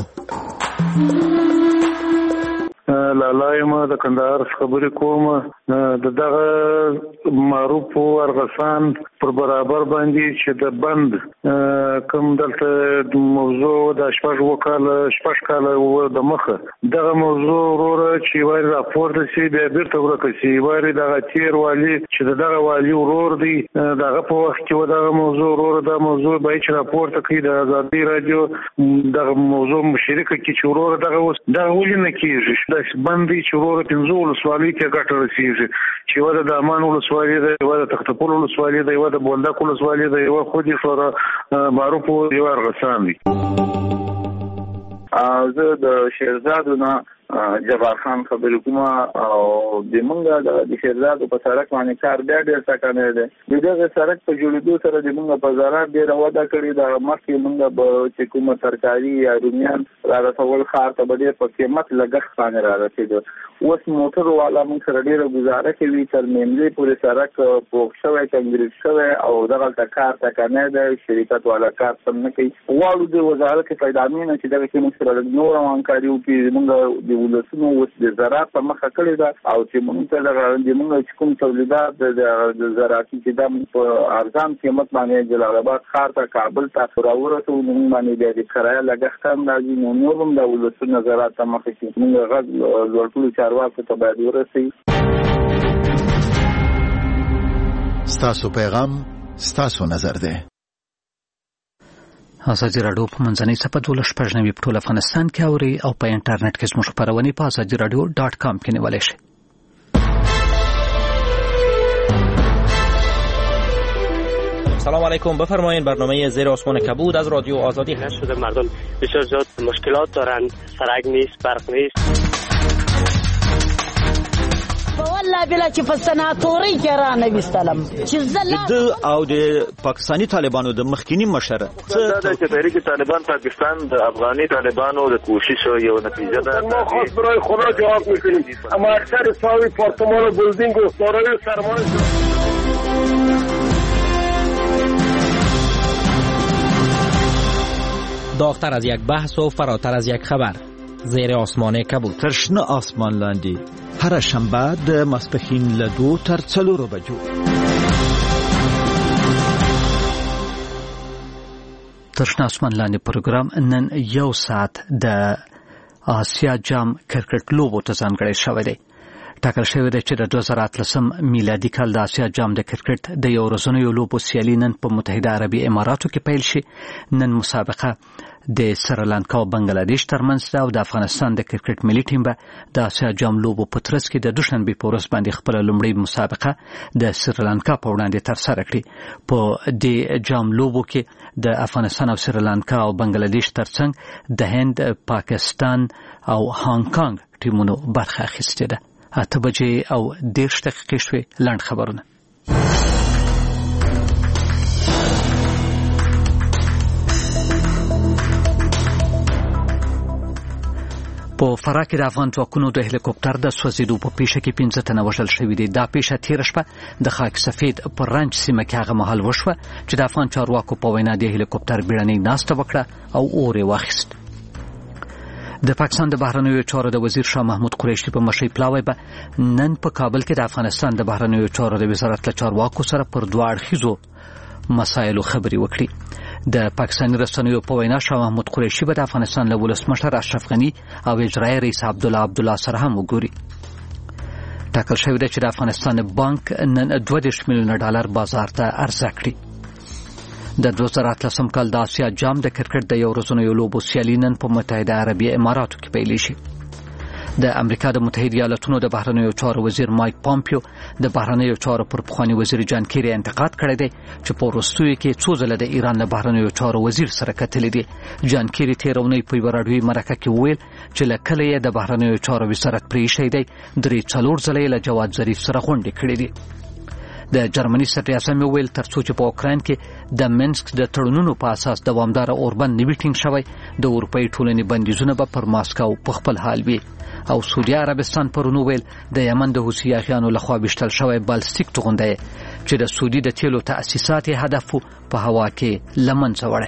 لالایم د کندهار خبرې کوم د دغه معروف ارغسان پر برابر باندې چې د بند کوم دلته موضوع د شپږ کال د مخه دغه موضوع وروره چې وایي راپور د سی بیا بیرته ورکه سی وایي دغه تیر والی چې دغه والی ورور دی دغه په وخت کې دغه موضوع وروره د موضوع به چې راپور ته کوي د آزادي رادیو دغه موضوع مشرکه کې چې وروره دغه ولې نه کیږي د باندې چې وروره 15 ولسوالۍ ته ګټه رسیږي چې ودا د امان ولسوالۍ ده ودا تختپور ولسوالۍ ده ودا بولدک ولسوالۍ ده یو خو دې شورا معروف یو ارغسان دي. زه د شیرزادو نه جبار خان خبرې کوم او د مونږه د شیرزادو په سړک باندې کار ډېر څنګه دی دغه سړک په جوړېدو سره د مونږه په زراعت ډېر وده کړې د مخکې مونږه به چې کومه سرکاري یا رومیان را رسول خار ته به ډېر په قیمت لګښت باندې را رسېده. اوس موټر والا مونږ سره ډېره ګزاره کوي تر میملې پورې سړک پوښ شوی کنګریټ شوی او دغه کار ټکنی دی شرکت والا کار سم نه کوي. غواړو د وزارت پیدامینه چې دغه کې مونږ سره نور همکاري وکړي مونږ ولسونو اوس د زراعت په مخه کړې ده او چې موږ ته د موږ کوم تولیدات د زراعتي چې د په ارزان قیمت باندې جلال آباد ښار ته کابل ته راورسو موږ باندې د کرایه لګښت هم راځي نور هم د ولسونو زراعت په مخه کې موږ غږ لوړ چارواکو ته باید ورسوي. ستاسو پیغام ستاسو نظر ده. ازادي راډیو په منځنۍ صفحه 12 په ټول افغانستان کې اوري او په انټرنیټ کې زموږ خبرونه په azadiradio.com کې نیولای شئ. سلام علیکم، بفرمایید. برنامه زیر آسمان کبود از رادیو آزادی هست. شده مردم بسیار زیاد مشکلات دارند، سرک نیست، برق نیست. والله بلا چې په سناتوري کې را نه وستلم چې د او د پاکستانی طالبانو د مخکینی مشر څه د تحریک طالبان پاکستان د افغاني طالبانو د کوشش یو نتیجه ده. ما خاص برای خدا جواب میکنیم اما اکثر ساوی پارتمان و بلدینگ و دارای سرمایه داغتر از یک بحث و فراتر از یک خبر. زیر آسمان کبود. ترشنه آسمان لاندی هر شنبه د ماسپښین له 2 تر 4 بجو. ترشنه آسمان لاندې پروګرام نن 1 ساعت د آسیا جام کرکټ لوبو ته ځانګړی شوی دی. ټاکل شوی دی چې د 2013 میلادي کال د آسیا جام د کرکټ د یو ورځنیو لوبو سیالي نن په متحده عربي اماراتو کې پیل شي. نن مسابقه د سریلانکا او بنگلاديش ترمنځ ده او د افغانستان د کرکټ ملي ټیم به د آسیا جام لوبو په ترڅ کې د دوشنبه په ورځ باندې خپل لومړی مسابقه د سریلانکا په وړاندې ترسره کړي. په دې جام لوبو کې د افغانستان او سریلانکا او بنگلاديش ترڅنګ د هند، پاکستان او هانګ کانګ ټیمونو برخه اخیستې ده. 8 بجې او 10 دقیقې شوې. لنډ خبرونه. په فراه کې د افغان ځواکونو د هلیکوپټر د سوځېدو په پیښه کې 15 تنه وژل شوي دي. دا پیښه تېره شپه د خاک سفید په رنج سیمه کې هغه مهال وشوه چې د افغان چارواکو په وینا د هلیکوپټر بیړنۍ ناسته وکړه او اور یې واخیست. د پاکستان د بهرنیو چارو د وزیر شاه محمود قریشي په مشرۍ پلاوی به نن په کابل کې د افغانستان د بهرنیو چارو د وزارت له چارواکو سره پر دوه اړخیزو مسایلو خبرې وکړي. د پاکستاني رسنیو په وینا شاه محمود قریشي به د افغانستان له ولسمشر اشرف غني او اجرایي رئیس عبدالله سره هم وګوري. ټاکل شوی دی چې د افغانستان بانک نن 22 میلیون ډالر بازار ته عرضه کړي. د 2013 کال د آسیا جام د کرکټ د یو ورځنیو لوبو سیالي نن په متحده عربي اماراتو کې پیل شي. د امریکا د متحده ایالاتونو د بهرنیو چارو وزیر مایک پامپیو د بهرنیو چارو پر پخوانی وزیر جان کیری انتقاد کړی دی چې په وروستیو کې څو ځله د ایران د بهرنیو چارو وزیر سره کتلي دي. جان کیری تېره اونۍ په یوه راډیوي مرکه کې وویل چې له کله یې د بهرنیو چارو وزارت پرېښی دی 3-4 ځله یې له جواد ظریف سره غونډې کړې دي. د جرمني صدراعظم ویل ترڅو چې په اوکراین کې د منسک د تړونونو په اساس دوامدار اوربند نوي ټینګ شوی د اروپאי ټولنې بندیزونه به پر ماسکو په خپل حال وي. او سعودي عربستان پرونو ویل د یمن د حوثي اغیانو لخوا وشتل شوی بالستیک توغندی چې د سعودي د تیلو تاسیسات هدف په هوا کې لمنځه وړي.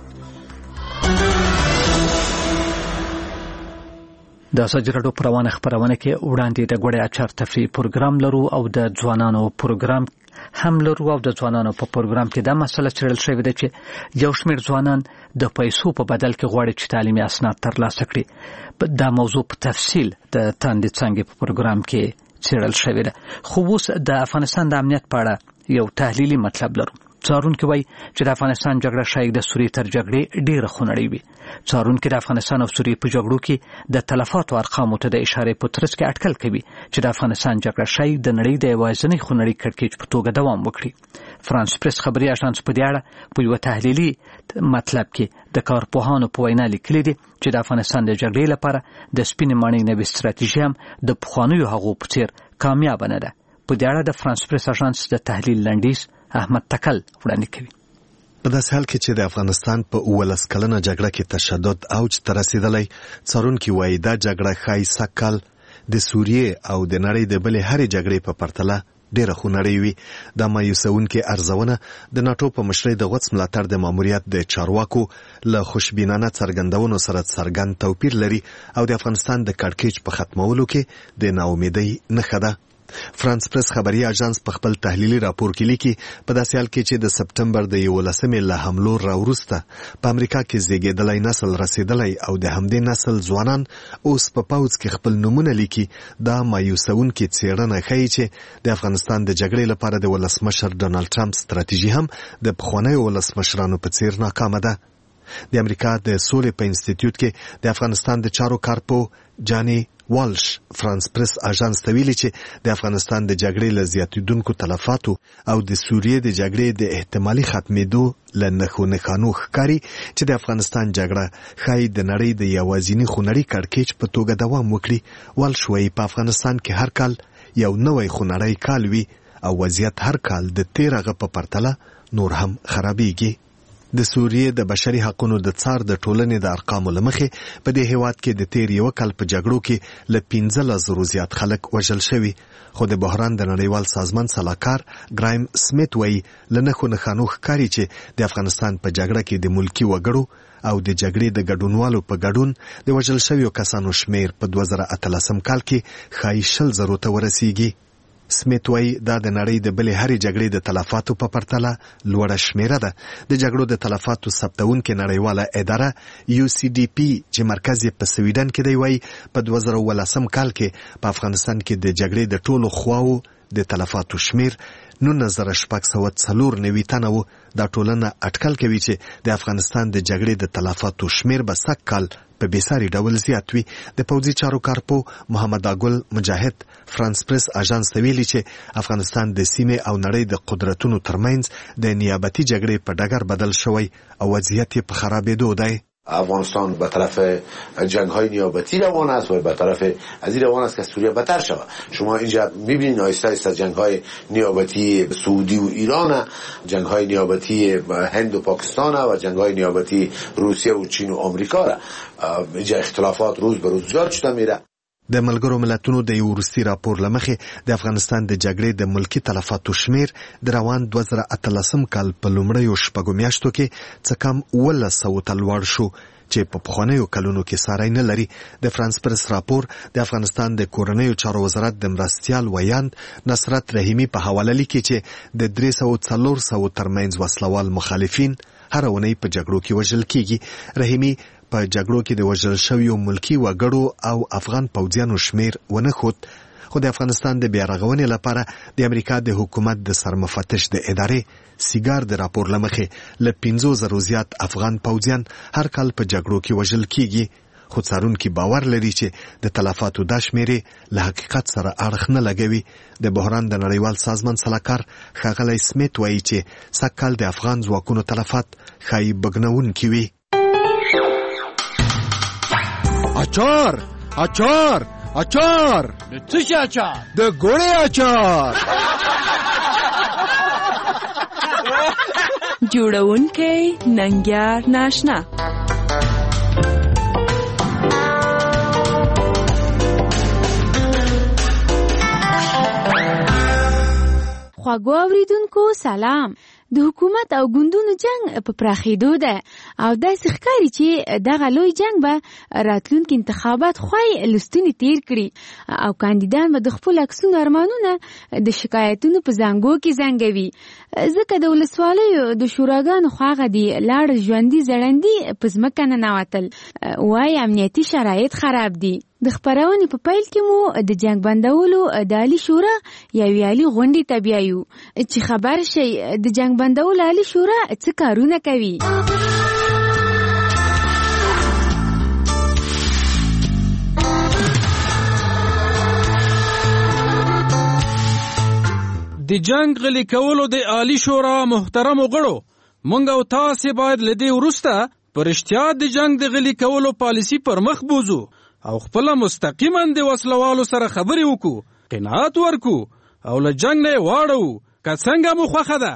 د سجرډو پروانه خبرونه کې وړاندې د غوړې اچار تفریح پروګرام لرو او د ځوانانو پروګرام هم لرو او د ځوانانو په پروګرام کې دا مسله چیرل شوې ده چې یو شمېر ځوانان د پیسو په بدل کې غواړي چې تعلیمي اسناد ترلاسه کړي. دا موضوع په تفصیل د تاندې څنګه په پروګرام کې چیرل شوې ده. خو اوس د افغانستان د امنیت په اړه یو تحلیلي مطلب لرو. څارونکي وایي چې د افغانستان جګړه شاید د سوریې تر جګړې ډېره خونړۍ وي. څارونکي د افغانستان او سوریې په جګړو کې د تلفاتو ارقامو ته د اشارې په ترڅ کې اټکل کوي چې د افغانستان جګړه شاید د نړۍ د یوازینۍ خونړۍ کړکېچ په توګه دوام وکړي. فرانس پریس خبري اژانس په دې اړه په یو تحلیلي مطلب کې د کارپوهانو په وینا لیکلي دي چې د افغانستان د جګړې لپاره د سپینې ماڼۍ نوې ستراتیژي هم د پخوانیو هغو په څیر کامیاب نه ده. په دې اړه د فرانس پریس اژانس د تحلیل لنډیز احمد تکل وړاندې کوي. په داسې حال کې چې د افغانستان په 19 کلنه جګړه کې تشدد اوج ته رسیدلی، څارونکي وایي دا جګړه ښایي سږ د سوریې او د نړۍ د بلې هرې جګړې په پرتله ډېره خونړۍ وي. دا مایوسونکې ارزونه د ناټو په مشرۍ د غوڅ ملاتړ د ماموریت د چارواکو له خوشبینانه څرګندونو سره څرګند توپیر لري او د افغانستان د کړکېچ په ختمولو کې د ناامیدۍ نښه ده. فرانس پریس خبري اژانس په خپل تحلیلي راپور کې لیکي په داسې حال کې چې د سپټمبر د 11 له حملو راوروسته په امریکا کې زیږیدلی نسل رسیدلی او د همدې نسل ځوانان اوس په پوځ کې خپل نومونه لیکي. دا مایوسونکې څېړنه ښیي چې د افغانستان د جګړې لپاره د ولسمشر ډونالډ ټرمپ ستراتیژي هم د پخوانیو ولسمشرانو په څیر ناکامه ده. د امریکا د سولې په انسټیټیوټ کې د افغانستان د چارو کارپو جانی والش فرانس پریس اژانس ته ویلي چې د افغانستان د جګړې له زیاتېدونکو تلفاتو او د سوریې د جګړې د احتمالي ختمېدو له نښانو ښکاري چې د افغانستان جګړه ښایي د نړۍ د یوازیني خونړي کړکېچ په توګه دوام وکړي. والش وایي په افغانستان کې هر کال یو نوی خونړی کال وي او وضعیت هر کال د تېر هغه په پرتله نور هم خرابېږي. د سوریې د بشري حقوقو د څار د ټولنې د ارقامو له مخې په دې هیواد کې د تیر یو کال په جګړو کې له 15,000 زیات خلک وژل شوي. خو د بحران د نړیوال سازمان سلاکار ګرایم سمیت وایي له نښانو ښکاري چې د افغانستان په جګړه کې د ملکی وګړو او د جګړې د ګډونوالو په ګډون د وژل شویو کسانو شمیر په 2013 کال کې ښایي 20,000 ته ورسیږي. سمیت وایي دا د نړۍ د بلې هرې جګړې د تلفاتو په پرتله لوړه شمیره ده. د جګړو د تلفاتو ثبتونکې نړیواله اداره UCDP چې مرکز یې په سویډن کې دی وایي په 2018 کال کې په افغانستان کې د جګړې د ټولو خواو د تلفاتو شمیر 19,694 تنه و. دا ټولنه اټکل کوي چې د افغانستان د جګړې د تلفاتو شمیر به سږ کال په بېساري ډول زیات وي. د پوځي چارو کارپو محمد اګل مجاهد فرانس پریس اژانس ته ویلي چې افغانستان د سیمې او نړۍ د قدرتونو ترمنځ د نیابتي جګړې په ډګر بدل شوی او وضعیت یې په خرابېدو دی. افغانستان به طرف جنگ‌های نیابتی روان است و به طرف از این روان است که سوریه بدتر شود. شما اینجا می‌بینید آیسته آیسته جنگ‌های نیابتی سعودی و ایران، جنگ‌های نیابتی هند و پاکستان و جنگ‌های نیابتی روسیه و چین و آمریکا را. اینجا اختلافات روز به روز زیاد شده میره. د ملګرو ملتونو د یو وروستي راپور له مخې د افغانستان د جګړې د ملکي تلفاتو شمیر د روان 2018 کال په لومړیو شپږو میاشتو کې څه کم 1100 ته لوړ شو چې په پخوانیو کلونو کې ساری نه لري. د فرانس پریس راپور د افغانستان د کورنیو چارو وزارت د مرستیال ویاند نصرت رحیمي په حواله لیکي چې د 300 ترمنځ وسلوال مخالفین هر اونۍ په جګړو کې وژل کیږي. رحیمي په جګړو کې د وژل شویو ملکی وګړو او افغان پوځیانو شمیر ونه ښود. خو د افغانستان د بیارغونې لپاره د امریکا د حکومت د سرمفتش د ادارې سیګار د راپور له مخې له 50,000 زیات افغان پوځیان هر کال په جګړو کې وژل کیږي. خو څارونکي باور لري چې د تلفاتو دا شمیرې له حقیقت سره اړخ نه لګوي. د بحران د نړیوال سازمان سلاکار ښاغلی سمیت وایي چې سږ کال د افغان ځواکونو تلفات ښایي بګنونکي وي. اچار اچار اچار د څه شي اچار؟ د ګوړې اچار. جوړونکی ننګیار ناشنا. خواږو اوریدونکو سلام. د حکومت او ګوندونو جنگ په پراخېدو ده او داسې ښکاري چې دغه لوی جنگ به راتلونکي انتخابات خوای لستونې تیر کړي او کاندیدان به د خپل عکسونو ارمانونه د شکایتونو په زنګو کې زنګوي. ځکه د ولسوالیو د شوراګانو خواغه دی لاړ ژوندي زړندي په ځمکه ننوتل. وایي امنیتي شرایط خراب دي. د خبرونې په پیل کې مو د جنگ بندولو د عالی شورا یا ویالي غونډې ته بیایو چې خبر شي د جنگ بندولو عالی شورا څه کارونه کوي. د جنگ غلي کولو د عالی شورا محترم غړو، مونږ او تاسو باید لدی ورسته پرشتیا د جنگ د غلي کولو پالیسی پر مخ بوزو او خپل مستقیما د وسلوالو سره خبرې وکړو، قناعت ورکو او له جنگ نه واړو که څنګه مو خوښه ده.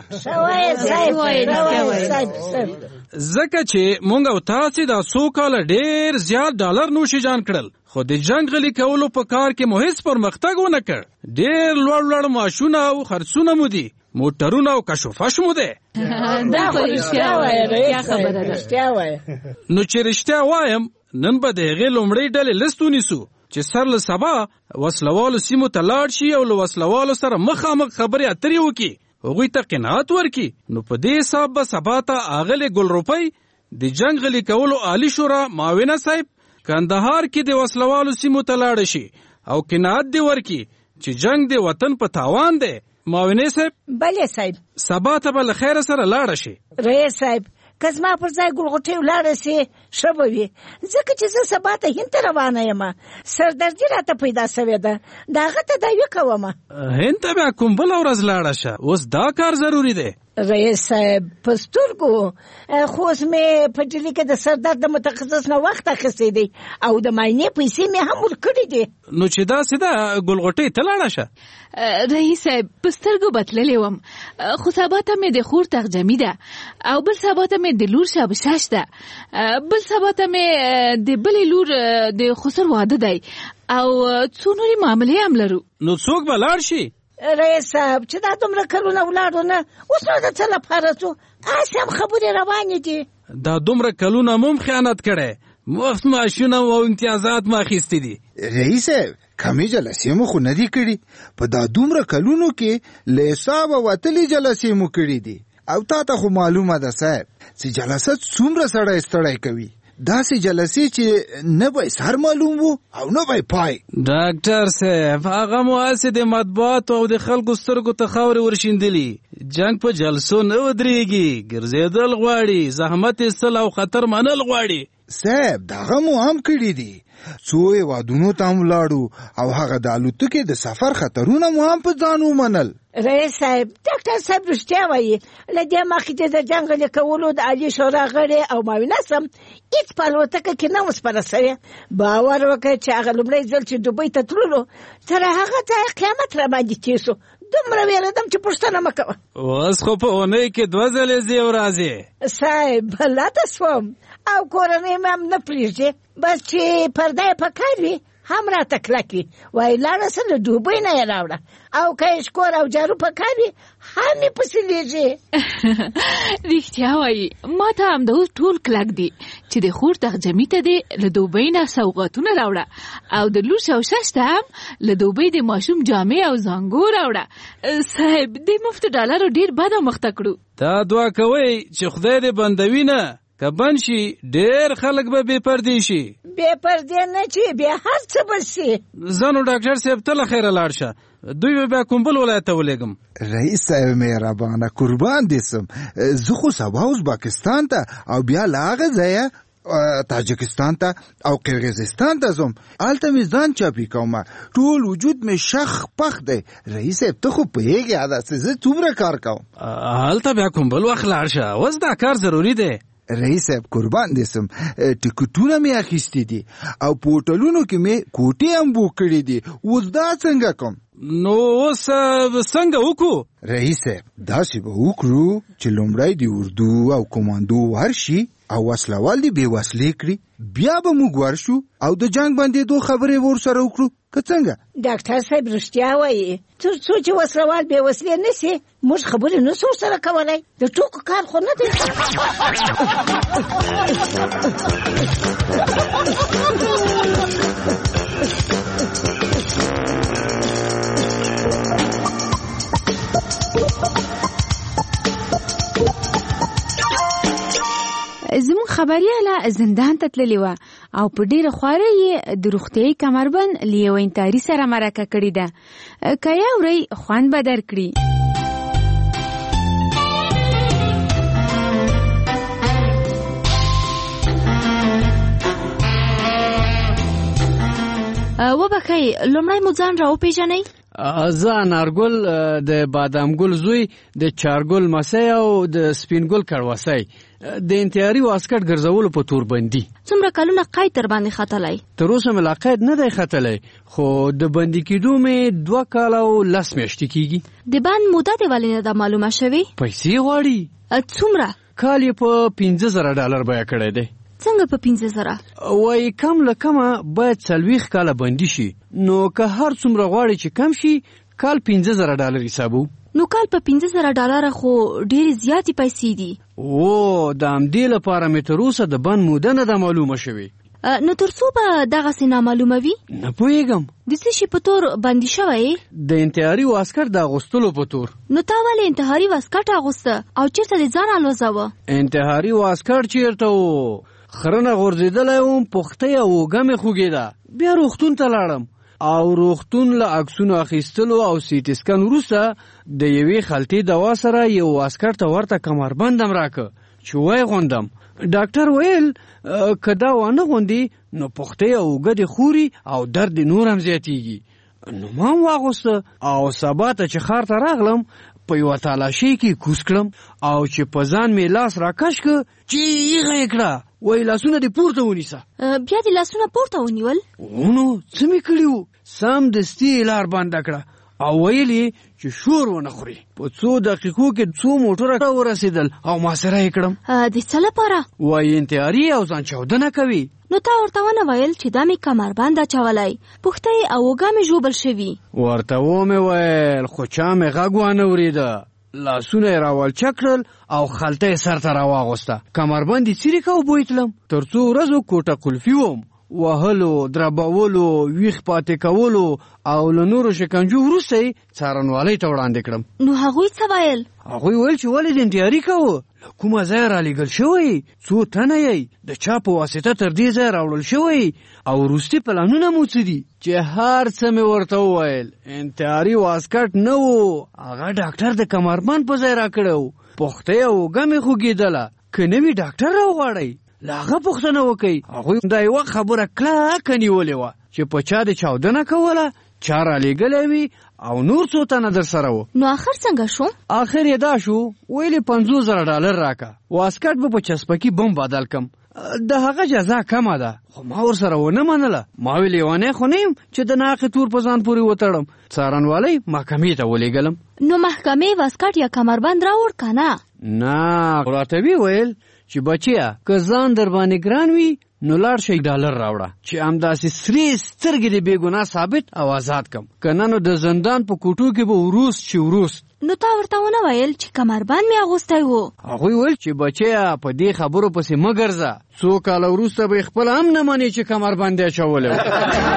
ځکه چې مونږ او تاسو دا څو کاله ډېر زیات ډالر نوشي جان کړل، خو د جنگ غلي کولو په کار کې مو هیڅ پرمختګ ونه کړ. ډېر لوړ معاشونه او خرڅونه مو دي، موټرونه او کشوفش مو ده. دا خو رښتیا وایي. نو چې رښتیا وایم نن به د هغې لومړۍ ډلې لست ونیسو چې سر له سبا وسلوالو سیمو ته لاړ شي او له وسلوالو سره مخامخ خبرې اترې وکړي، هغوی ته قناعت ورکړي. نو په دې حساب به سبا ته اغلې ګل روپۍ د جنگ غلي کولو عالی شورا معاونه صاحب کندهار کې د وسلوالو سیمو ته لاړ شي او قناعت دې ورکړي چې جنگ د وطن په تاوان دی. معاونه صاحب بله صاحب سبا ته به له خیره سره لاړ شي. رئیس صاحب که زما پر ځای ګلغوټۍ ولاړه سي ښه به وي، ځکه چې زه سبا ته هند ته روانه یم. سردردي راته پیدا سوې ده، د هغه تداوي کوم. هند ته بیا کوم بله ورځ لاړه شه، اوس دا کار ضروري دی. رئیس صاحب په سترګو خو اوس مې په ډیلي کې د سردرد د متخصص نه وخت اخیستی دی او د معاینې پیسې مې هم ورکړې دي. نو چې داسې ده ګلغوټۍ ته لاړه شه. رئیس صاحب په سترګو بتللی وم، خو سبا ته مې د خور تغجمي ده او بل سبا ته مې د لور شابشاش ده، بل سبا ته مې د بلې لور د خسر واده دی او څو نورې معاملې هم لرو. نو څوک به لاړ شي؟ رئیس صاحب چې دا دومره کلونه ولاړو نه، اوس نو د څه لپاره څو هسې هم خبرې روانې دي. دا دومره کلونه موم خیانت کړی، مفت معاشونه او امتیازات ما اخیستي دي. رئیس صاحب کمی جلسې مو خو نه دي کړي. په دا دومره کلونو کې له حسابه وتلې جلسې مو کړي دي. او تا ته خو معلومه ده صاحب چې جلسه څومره سړی ستړی کوي. داسې جلسې چې نه به سر معلوم وو او نه به پای. ډاکټر صاحب هغه مو هسې د مطبوعاتو او د خلکو سترګو ته خاورې ورشیندلي. جنګ په جلسو نه ودرېږي، ګرځېدل غواړي، زحمت ایستل او خطر منل غواړي. صاحب دغه مو هم کړي دي. څو هېوادونو ته هم لاړو او هغه د الوتکې د سفر خطرونه مو هم په ځان ومنل. رئیس صاحب ډاکټر صاحب رښتیا وایي. له دې مخکې چې د جنګ د کولو د عالي شورا غړی او معاونه سم هېڅ په الوتکه کې نه وسپاره سوې. باور وکړئ چې هغه لومړی ځل چې دوبۍ ته تللو تر هغه ځایه قیامت راباندې تېر شو. دومره وېرېدم چې پوښتنه مه کوه. اوس خو په اونۍ کې 2 ځلې ځې او راځې. صاحب بلاته سوم او کورنۍ مې هم نه پرېږدي. بس چې پرده یې په کار وي هم راته کلک وي. وایي لاړه سه له دوبۍ نه یې راوړه او که یې شکور او جارو په کار وي هم یې پسې لیږي. رښتیا وایي ما ته همدا اوس ټول کلک دي چې د خور تغجمي ته دې له دوبۍ نه سوغاتونه راوړه او د لور شوشش ته هم له دوبۍ د ماشوم جامې او زانګو راوړه. صاحب د مفتو ډالرو ډېر بده مخته کړو. دا دعا کوئ چې خدای دې بندوي نه، که بند شي ډېر خلک به بې پردې شي. بې پردې نه چې بیا هر څه به شي. زه نو ډاکټر صاحب ته له خیره لاړ شه، دوی به بیا کوم بل ولایت ته ولېږم. رئیس صاحب مهربانه قربان دې سم. زه خو سبا ازبکستان ته او بیا له هغه ځایه تاجکستان ته او قرغیزستان ته ځم. هلته مې ځان چاپي کومه، ټول وجود مې شخ پخ دی. رئیس صاحب ته خو پوهېږې هداسې زه څومره کار کوم. هلته بیا کوم بل وخت لاړ شه، اوس دا کار ضروري دی. رئیس صاحب قربان دې سم. ټکټونه مې اخیستي دي او په هوټلونو کې مې کوټې هم بوک کړي دي. اوس دا څنګه کوم؟ نو اوس څنګه وکړو؟ رئیس صاحب داسې به وکړو چې لومړی د اردو او کمانډو ورشي او وسلوال دې بې وسلې کړي، بیا به موږ ورشو او د جنګ بندېدو خبرې ورسره وکړو. که څنګه؟ ډاکټر صاحب رښتیا وایي. تر څو چې وسلوال بې وسلې نه سي موږ خبرې نه سو سره کولی. د ټوکو کار خو نه دی. زموږ خبریاله زندان ته تللې وه او په ډېره خواره یې د روغتیایي کمربند له یوه انتحاري سره مرکه کړې ده. که یې اورئ خوند به درکړي. وبخئ لومړی مو ځان راوپېژنئ. زه انارګل د بادامګل زوی، د چارګل مسی او د سپینګل کړوسی، د انتحاري واسکټ ګرځولو په توربندي. څومره کلونه قید در باندې ختلی؟ تر اوسه مې لا قید نه دی ختلی، خو د بندي کېدو مې 2 کاله او 10 میاشتې کېږي. د بند موده دې ولې نه ده معلومه شوې؟ پیسې غواړي. څومره؟ کال یې په $15,000 بیه کړی دی. څنګه په 15,000؟ وایي کم له کمه باید 40 کاله بندي شي، نو که هر څومره غواړي چې کم شي کال $15,000 حسابو. نو کال په $15,000 خو ډېرې زیاتې پیسې دي. د همدې لپاره مې تر اوسه د بند موده نه ده معلومه شوې. نو تر څو به دغسې نامعلومه وي؟ نه پوهېږم. د څه شي په تور بندي شوی؟ د انتحاري واسکټ د اغوستلو په تور. نو تا ولې انتحاري واسکټ اغوسته او چېرته دې ځان الوځاوه؟ انتحاري واسکټ چېرته و؟ خرنه غورځېدلی وم، پښتۍ او اوږه مې خوږېده. بیا روغتون ته لاړم او روغتون له عکسونو اخیستلو او سیټي سکن وروسته د یوې خلطې دوا سره یو واسکټ ته ورته کمربند هم راکه چې وی غوندم. ډاکټر ویل که دا وانه غوندي نو پښتۍ او اوږه دې خوري او درد دې نور هم زیاتېږي. نو ما هم واغوسته او سبا ته چې ښار ته راغلم په یوه تالاشۍ کې کوز کړم او چې په ځان مې لاس راکش که چې یغه یې کړه. وایي لاسونه دې پورته ونیسه. بیا دې لاسونه پورته ونیول؟ نو څه مې کړي وو، سمدستي یې لار بنده کړه او ویل یې چې شور ونه خوري. په 2 دقیقو کې 2 موټره ورسېدل او محاصره یې کړم. د څه لپاره؟ وایي انتحاري او ځان چاودنه کوي. نو تا ورته ونه ویل چې دا مې کمربند اچولی، پښتۍ او اوږه مې ژوبل شوي؟ ورته ومې ویل خو چا مې غږ وانه اورېده. لاسونه یې راولچک کړل او خلطه یې سر ته راواغوسته. کمربند یې څیرې که او بوی تلم. تر 2 ورځو کوټه قلفي وم. وهلو، دربولو، ویښ پاتې کولو او له نورو شکنجو وروسته څارنوالۍ ته وړاندې کړم. نو هغوی څه ویل؟ هغوی ویل چې ولې دې انتیاري کوو، له کومه ځایه رالیږل شوی، څو تنه یې، د چا په واسطه تر دې ځایه راوړل شوی او وروستي پلانونه مو څه دي. چې هر څه مې ورته وویل. انتیاري واسکټ نه و، هغه ډاکټر د کمربند په ځای راکړی و. پوښتۍ او اوږه مې خوږېدله. که نوي ډاکټر راوغواړئ له هغه پوښتنه وکئ. هغوی دا یوه خبره کلکه نیولې وه چې په چا د چاودنه کوله، چا رالیږلی وي او نور څو تنه در سره و. نو آخر څنګه شو؟ آخر یې دا شو، ویلې $50,000 راکه، واسکټ به په چسپکي بم بدل کم. د هغه جزا کمه ده، خو ما ورسره ونه منله. ما ویل لیونی خو نه یم چې د ناقې تور په ځان پورې وتړم. څارنوالۍ محکمې ته ولېږلم. نو محکمې واسکټ یا کمربند راوړ که نه؟ نه، راته ویل چې بچیه که ځان در باندې ګران وي نو لاړ شئ $1 راوړه چې همداسې سرې سترګې د بې ګناه ثابت او آزاد کم، که نه نو د زندان په کوټو کې به وروست چې وروست. نو تا ورته ونه ویل چې کمربند مې اغوستی و؟ هغوی ویل چې بچیه په دې خبرو پسې مه ګرځه، څو کاله وروسته به یې خپله هم نه منې چې کمربند یې اچولی و.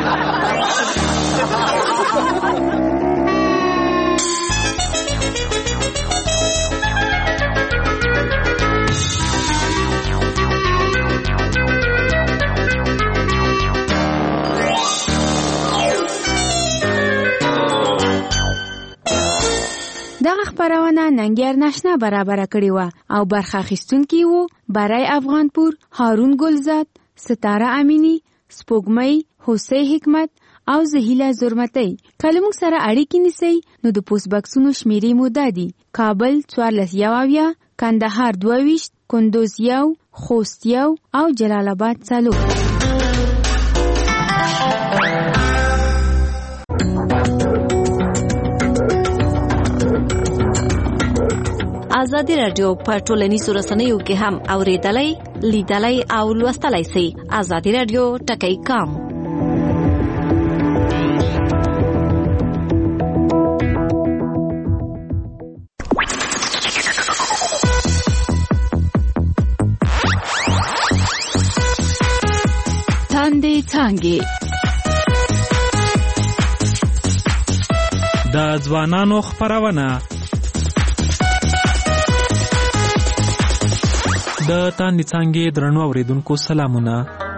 دغه خبرونه ننګیار ناشنا برابر کړی و او برخه اخیستونکي وو برای افغانپور، هارون ګلزاد، ستاره امینی، سپوږمۍ، حسین حکمت او زهیله زرمتی. کله موږ سره اړیکې نیسئ نو د پوسټ باکسونو شمیرې مو دا دي: کابل 14 کندهار 22 کندوز 1 خوست 1 او جلال آباد 4. ازادي رادیو په ټولنیزو رسنیو کې هم اوریدلای، لیدلای او لوستلای شئ. ازادي رادیو ټکی کام. تاندې څانګې د ځوانانو خبرونه د تاندې څانګې درنو اوریدونکو سلامونه.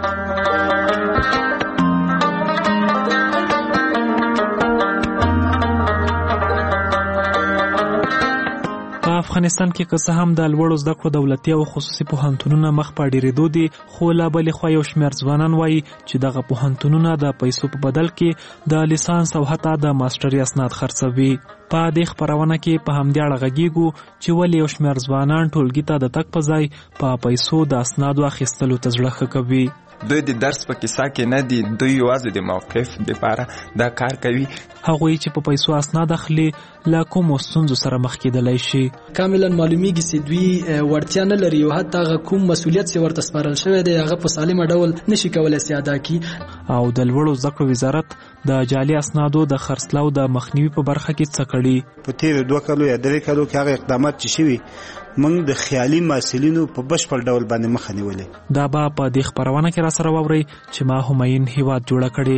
په افغانستان کې که څه هم د لوړو زده کړو دولتي او خصوصي پوهنتونونه مخ په ډېرېدو دي، خو لا بلې خوا یو شمېر ځوانان وایي چې دغه پوهنتونونه د پیسو په بدل کې د لیسانس او حتی د ماسټري اسناد خرڅوي. په دې خبرونه کې په همدې اړه غږیږو چې ولې یو شمېر ځوانان ټولګي ته د تګ په ځای په پیسو د اسنادو اخیستلو ته زړه ښه کوي. دوی د درس په کیسه کې نه دي، دوی یوازې د موقف لپاره دا کار کوي. هغوی چې په پیسو اسناد اخلي له کومو ستونزو سره مخ کېدلی شي. کاملا معلومیږي چې دوی وړتیا نه لري او حتی هغه کوم مسؤلیت چې ورته سپارل شوی دی هغه په سالمه ډول نشي کولی چې ادا کړي. او د لوړو زده کړو وزارت د جعلي اسنادو د خرڅلاو د مخنیوي په برخه کې څه کړي؟ په تیرو 2 کالو یا 3 کالو کې هغه اقدامات چې شوي موږ د خیالي محصلینو په بشپړ ډول باندې مخه نیولې. دا به په دې خبرونه کې را سره واورئ چې ما همایون هیواد جوړه کړې.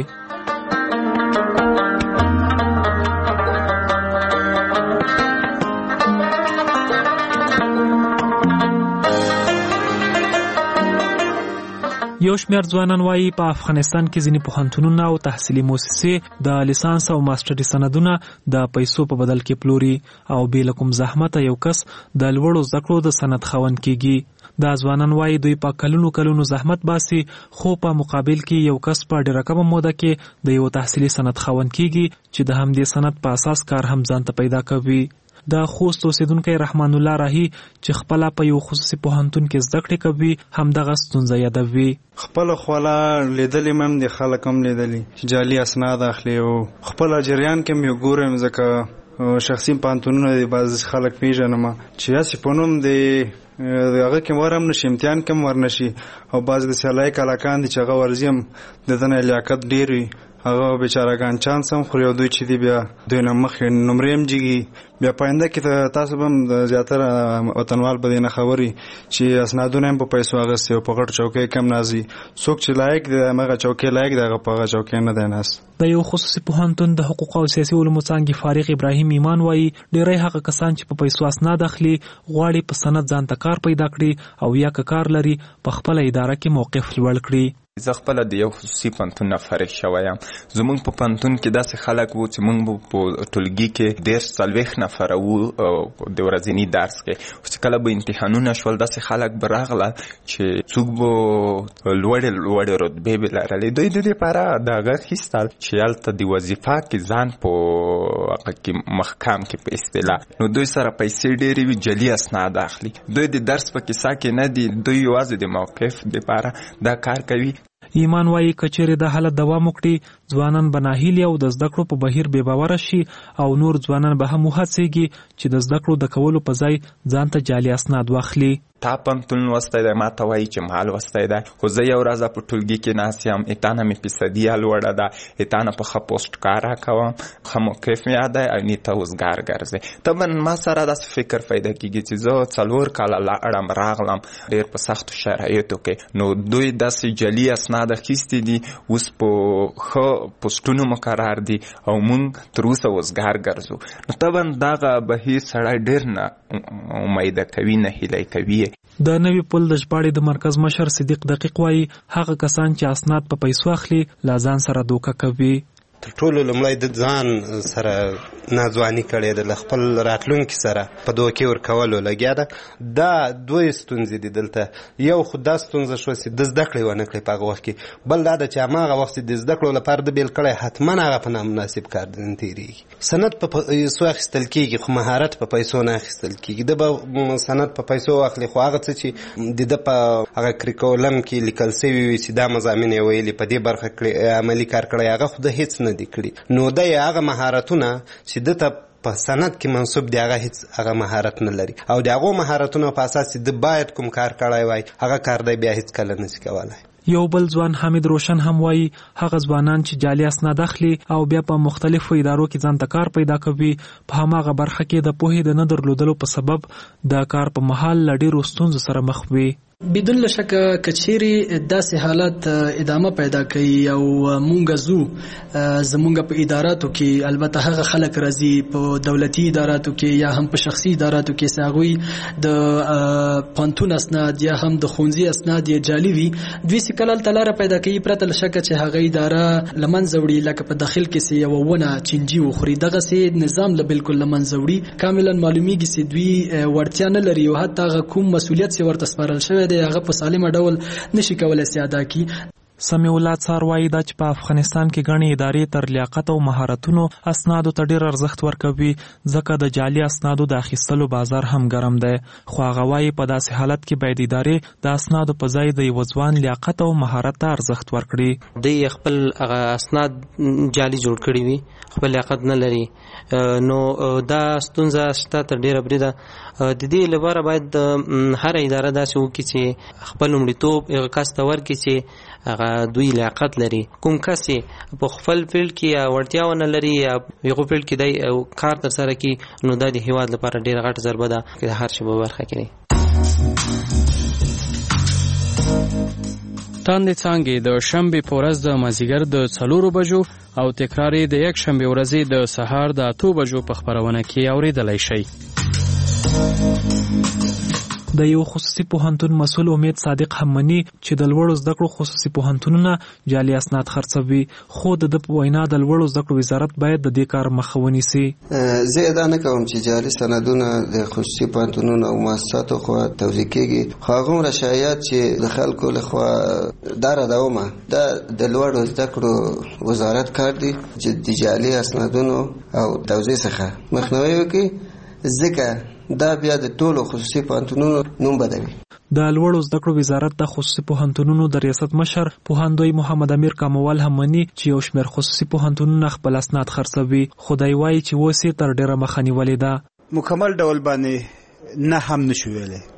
یو شمېر ځوانان وایي په افغانستان کې ځینې پوهنتونونه او تحصیلي مؤسسې د لیسانس او ماسټري سندونه د پیسو په بدل کې پلوري او بې له کوم زحمته یو کس د لوړو زده کړو د سند خاوند کیږي. دا ځوانان وایي دوی په کلونو زحمت باسي، خو په مقابل کې یو کس په ډېره کمه موده کې د یو تحصیلي سند خاوند کیږي چې د همدې سند په اساس کار هم ځان ته پیدا کوي. د خوست اوسیدونکی رحمان الله راهی چې خپل په یو خصوصي پوهنتون کې زده کړې کوي همدغه ستونزه یادوي. خپل خواله لیدلې مم د خلک هم لیدلې چې جعلي اسناد اخلي او خپل جریان کې مې ګورم ځکه شخصي پوهنتونونه د بعض خلک پیژنم چې اسی په نوم د هغه کې ورم نشي امتحان کم ورنشي او بعض د سیالای کلاکان دي چې هغه ورزیم د دنه لیاقت ډیر وي هغه بیچارهګان چانس هم خوري او دوی چې دی بیا دوی نه مخې نمرې هم جګي بیا پاینده کې تاسو به هم زیاتره وطنوال به دې نه خبري چې اسنادونه هم په پیسو اخیستي او په غټ چوکۍ کم نازي څوک چې لایق دی هغه چوکۍ لایق دی هغه په هغه چوکۍ نه دی ناست. د یو خصوصي پوهنتون د حقوق او سیاسي علومو څانګې فارغ ابراهیم ایمان وایي ډېری هغه کسان چې په پیسو اسناد اخلي غواړي په سند ځان ته کار پیدا کړي او یا که کار لري په خپله اداره کې موقف لوړ کړي. زه خپل د یو خصوصي پوهنتون نه فارغ شوی یم. زمونږ په پوهنتون کې داسې خلک وو چې مونږ په ټولګي کې 40 نفره وو د ورځني درس کې. چې کله به امتحانونه شول داسې خلک به راغله چې څوک به لوړې رتبې به لرلې. دوی د دې لپاره د هغه اخیستل چې هلته د وظیفه کې ځان په هغه کې محکم کې په اصطلاح نو دوی سره پیسې ډېرې وي جعلي اسناد اخلي. دوی د درس په کیسه کې نه دي، دوی یوازې د موقف لپاره دا کار کوي. ایمان وایي که چیرې دا حالت دوام وکړي ځوانان به ناهیلي او د زده کړو په بهیر بې باوره شي او نور ځوانان به هم وهڅېږي چې د زده کړو د کولو په ځای ځان ته جعلي اسناد واخلي. تا پوهنتون لوستی دی، ما ته وایي چې ما لوستی دی، خو زه یو ورځ په ټولګي کې ناست یم، اتا نه مې فیصدیه لوړه ده، اتا نه په ښه پوسټ کار راکوم، ښه موقف مې یاد دی او نه ته اوسګار ګرځې. طبعا ما سره داسې فکر پیدا کېږي چې زه 4 کاله لاړم راغلم ډېر په سختو شرایطو کې، نو دوی داسې جعلي اسناد اخیستي دي، اوس په ښه پوسټونو مقرر دي او موږ تر اوسه اوسګار ګرځو. نو طبعا دغه بهیر سړی ډېر نه امیده کوي، نه هیلی کوي. د نوي پل د ژباړې د مرکز مشر صدیق دقیق وایي هغه کسان چې اسناد په پیسو اخلي لا ځان سره دوکه کوي. تر ټولو لومړی د ځان سره ناځواني کړې ده، له خپل راتلونکي سره په دوکې ورکولو لګیا ده. دا دوی ستونزې دي دلته. یو خو دا ستونزه شوه چې د زده کړې ونه کړې په هغه وخت کې، بل دا ده چې هماغه وخت د زده کړو لپاره د بیل کړی حتما هغه په نامناسب کار تېرېږي. سند په پیسو اخیستل کېږي خو مهارت په پیسو نه اخیستل کېږي. ده به سند په پیسو واخلي خو هغه څه چې د ده په هغه کریکولم کې لیکل سوي وي چې دا مضامین یې ویلي په دې برخه کې عملي کار کړی هغه خو د هېڅ نه دي کړي. نو د هغه مهارتونه چې د ته په سند کې منصوب دی هغه هیڅ هغه مهارت نه لري او د هغو مهارتونو په اساس چې د باید کوم کار کړی وای هغه کار دی بیا هیڅ کله نشي کولی. یو بل ځوان حمید روشن هم وایي هغه ځوانان چې جعلي اسناد اخلي او بیا په مختلفو ادارو کې ځان ته کار پیدا کوي په هماغه برخه کې د پوهې د نه درلودلو په سبب د کار په مهال له ډېرو ستونزو سره مخ وي. بدون لشکه کچيري داسې حالات ادامه پیدا کوي او مونږ زمونږ په اداراتو کې البته هغه خلک راځي په دولتي اداراتو کې یا هم په شخصي اداراتو کې ساغوي د پانتون اسناد یا هم د خونځي اسناد یې جعلي وي. دوی سکلل تلاره پیدا کوي پرته لشکه چې هغه اداره لمنځه وړي لکه په داخل کې سي یو ونه چنجي وخوري دغه سي نظام له بالکل لمنځه وړي کاملا معلومیږي چې دوی ورتیا نه لري او حتی هغه کوم مسولیت سي ورته سپارل شوی هغه په سالمه ډول نشي کولای سي ادا کړي. سمیع الله څار وایي دا چې په افغانستان کې ګڼې ادارې تر لیاقت او مهارتونو اسنادو ته ډېر ارزښت ورکوي ځکه د جعلي اسنادو د اخیستلو بازار هم ګرم دی. خو هغه وایي په داسې حالت کې باید ادارې د اسنادو په ځای د یوه ځوان لیاقت او مهارت ته ارزښت ورکړي. دوی خپل هغه اسناد جعلي جوړ کړي وي، خپل لیاقت نه لري، نو دا ستونزه شته تر ډېره بریده. د دې لپاره باید هر اداره داسې وکړي چې خپل لومړیتوب هغه کس ته ورکړي چې هغه دوی لیاقت لري. کوم کس په خپل فیلډ کې یا وړتیا ونه لري یا یو فیلډ کې دی کار ترسره کړي نو دا د هیواد لپاره ډېره غټه ضربه ده چې هر شی په برخه کې دی. تاندې څانګې د شنبې په ورځ د مازدیګر د 4 بجو او تکرار یې د یک شنبې ورځې د سهار د 8 بجو په خپرونه کې اورېدلی شئ. د یو خصوصي پوهنتون مسؤل امید صادق هم مني چې د لوړو زده کړو خصوصي پوهنتونونه جعلي اسناد خرڅوي، خو د په وینا د لوړو زده کړو وزارت باید د دې کار مخه ونیسي. زه ادعا نه کوم چې جعلي سندونه د خصوصي پوهنتونونو او مؤسساتو خوا توزیع کېږي، خو هغومره شایعات چې د خلکو لخوا دا ردومه دا د لوړو زده کړو وزارت کار دی چې د جعلي اسنادونو او توزیع څخه مخنیوی وکړي ځکه دا بیا د ټولو خصوصي پوهنتونونو نوم بدوي. د لوړو زده کړو وزارت د خصوصي پوهنتونونو د ریاست مشر پوهاندوی محمد امیر کاموال هم مني چې یو شمېر خصوصي پوهنتونونه خپل اسناد خرڅوي، خو دی وایي چې اوس یې تر ډېره مخه نیولې ده. مکمل ډول باندې نه هم نشو ویلی،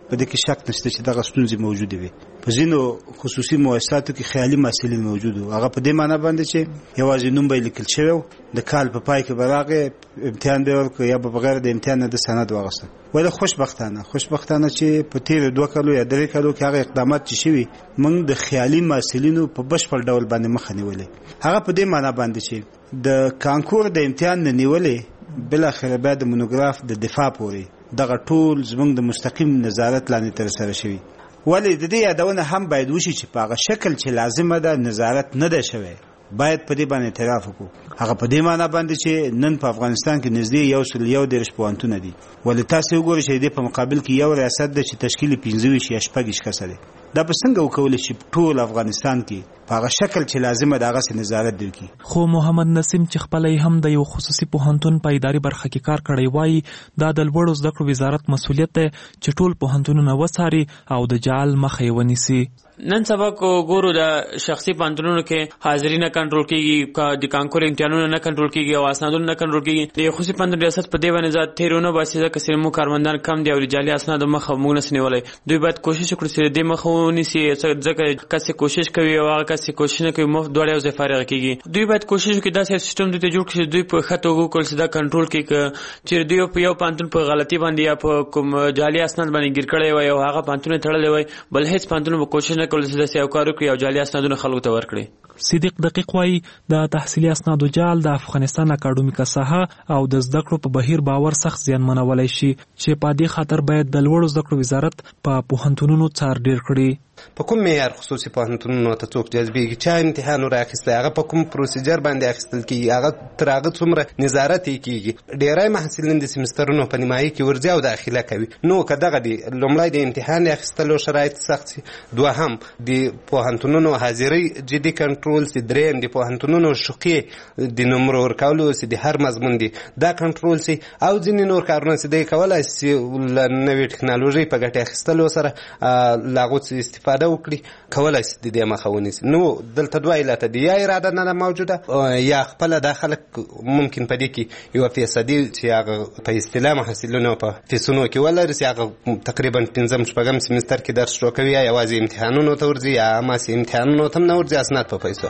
په دې کې شک نشته چې دغه ستونزې موجوده وي. په ځینو خصوصي مؤسساتو کې خیالي محصلین موجود وو. هغه په دې معنی باندې چې یوازې نوم به لیکل شوی و، د کال په پای کې به راغی امتحان به ورکړ یا به بغیر د امتحان نه د سند واغسته. ولی خوشبختانه چې په تیر 2 کالو یا 3 کالو کې هغه اقدامات چې شوي موږ د خیالي محصلینو په بشپړ ډول باندې مخه نیولې. هغه په دې معنی باندې چې د کانکور د امتحان نه نیولې بل اخر بعد د مونوګراف د دفاع پورې دغه ټول زموږ د مستقیم نظارت لاندې تر سره شوی. ولی د دې یادونه هم باید وشي چې په هغه شکل چې لازمه ده نظارت نه ده شوی، باید په دې باندې اعتراف وکړو. هغه په دې معنی باندې چې نن په افغانستان کې نږدې 101 پوهنتونه دي، ولی تاسو وګورئ چې د په مقابل کې یو ریاست د چې تشکیل 25 یا 6 کسه ده. دا به څنګه وکول شي ټول افغانستان کې په هغه شکل چې لازمه ده هغه نظارت وکړي. خو محمد نسیم چې خپل هم د یو خصوصي پوهنتون په اداري برخه کې کار کړی وای، دا د لوړو زده کړو وزارت مسولیت دی چې ټول پوهنتونونه وڅاري او د جعل مخه یې ونیسي. نن سبا کو ګورو د شخصي پوهنتونونو کې حاضری نه کنټرول کیږي، د کانکور امتحانونه نه کنټرول کیږي او اسنادونه نه کنټرول کیږي. د خصوصي پوهنتون ریاست په دې باندې ځات تیرونه باسي ځکه چې مو کارمندان کم دي او جعلي اسناد مخه موږ نه سنولای. دوی باید کوشش وکړي چې د مخه ونیسي، ځکه کسي کوشش کوي او هغه کسي کوشش نه کوي مفت دوړې او فارغ کیږي. دوی باید کوشش وکړي دا سیستم د جوړ کړي دوی په خطو وکړي چې دا کنټرول کړي چې دوی په یو پوهنتون په غلطي باندې یا په کوم جعلي اسناد باندې ګیر کړي وي او هغه پوهنتون تړلې وي، بل هیڅ پوهنتون به کوشش نه کوي چې دا او جعلي اسنادونه خلکو ته ورکړي. صدیق دقیق وایي د تحصیلي اسنادو جعل د افغانستان اکاډمیکه ساحه او د زده کړو په بهیر باور سخت زیانمنولی شي چې په دې خاطر باید د لوړو زده کړو وزارت په پوهنتونونو څار ډیر کړي. په کوم معیار خصوصي پوهنتونونو ته څوک جذبېږي، چا امتحان راخیستی، هغه په کوم پروسیجر باندې اخیستل کیږي، هغه تر هغه څومره نظارت یې کیږي. ډیری محصلین د سیمسترونو په نیمایي کې ورځي او داخله کوي. نو که دغه دی لومړی د امتحان اخیستلو شرایط سخت سي، دوهم د پوهنتونونو حاضرۍ جدي کنټرول سي، دریم د پوهنتونونو شوقي د نمرو ورکولو سي، د هر مضمون دی دا کنټرول سي، او ځینې نور کارونه سي دی کولای سي له نوې ټکنالوژۍ په ګټې اخیستلو سره له هغو استفاده وکړي، کولای شي د دې مخه ونیسي. نو دلته دوه علته دي، یا اراده نه موجوده یا خپله دا خلک ممکن په دې کې یوه فیصدي چې هغه په اصطلاح محصلینو په فیسونو کې ولري چې هغه تقریبا 5 سیمستر کې درس شروع کوي، یا یوازې امتحانونو ته ورځي یا هماسې امتحانونو ته هم نه ورځي، اسناد په پیسو.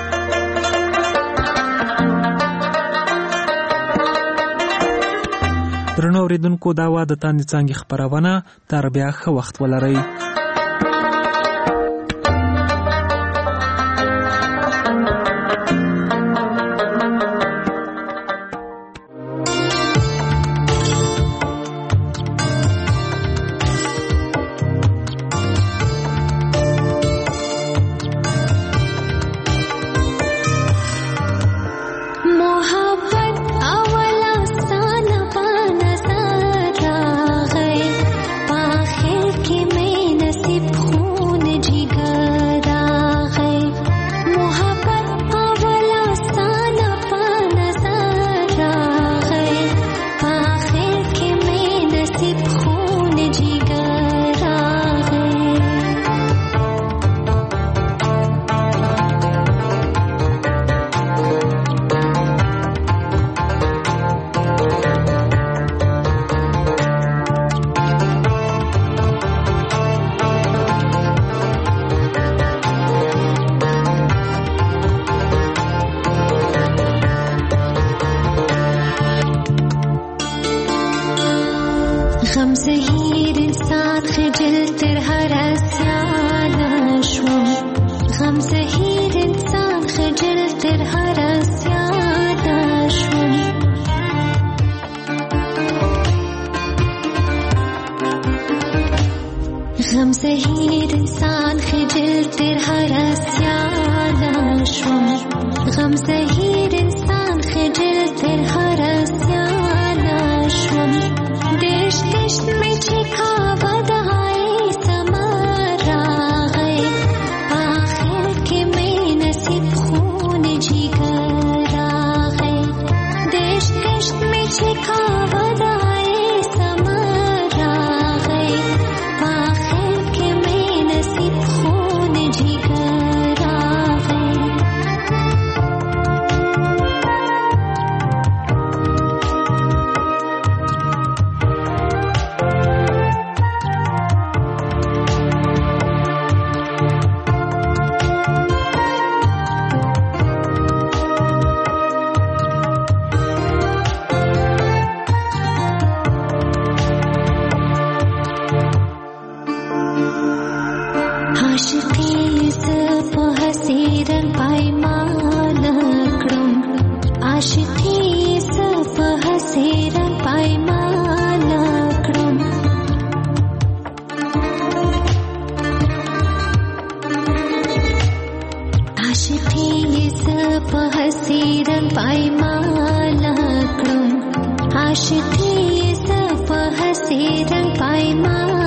درنو اوریدونکو دا وه د تاندې څانګې خپرونه. تر بیا ښه وخت ولرئ. आशिकी सब हंसी रंग पाई माँ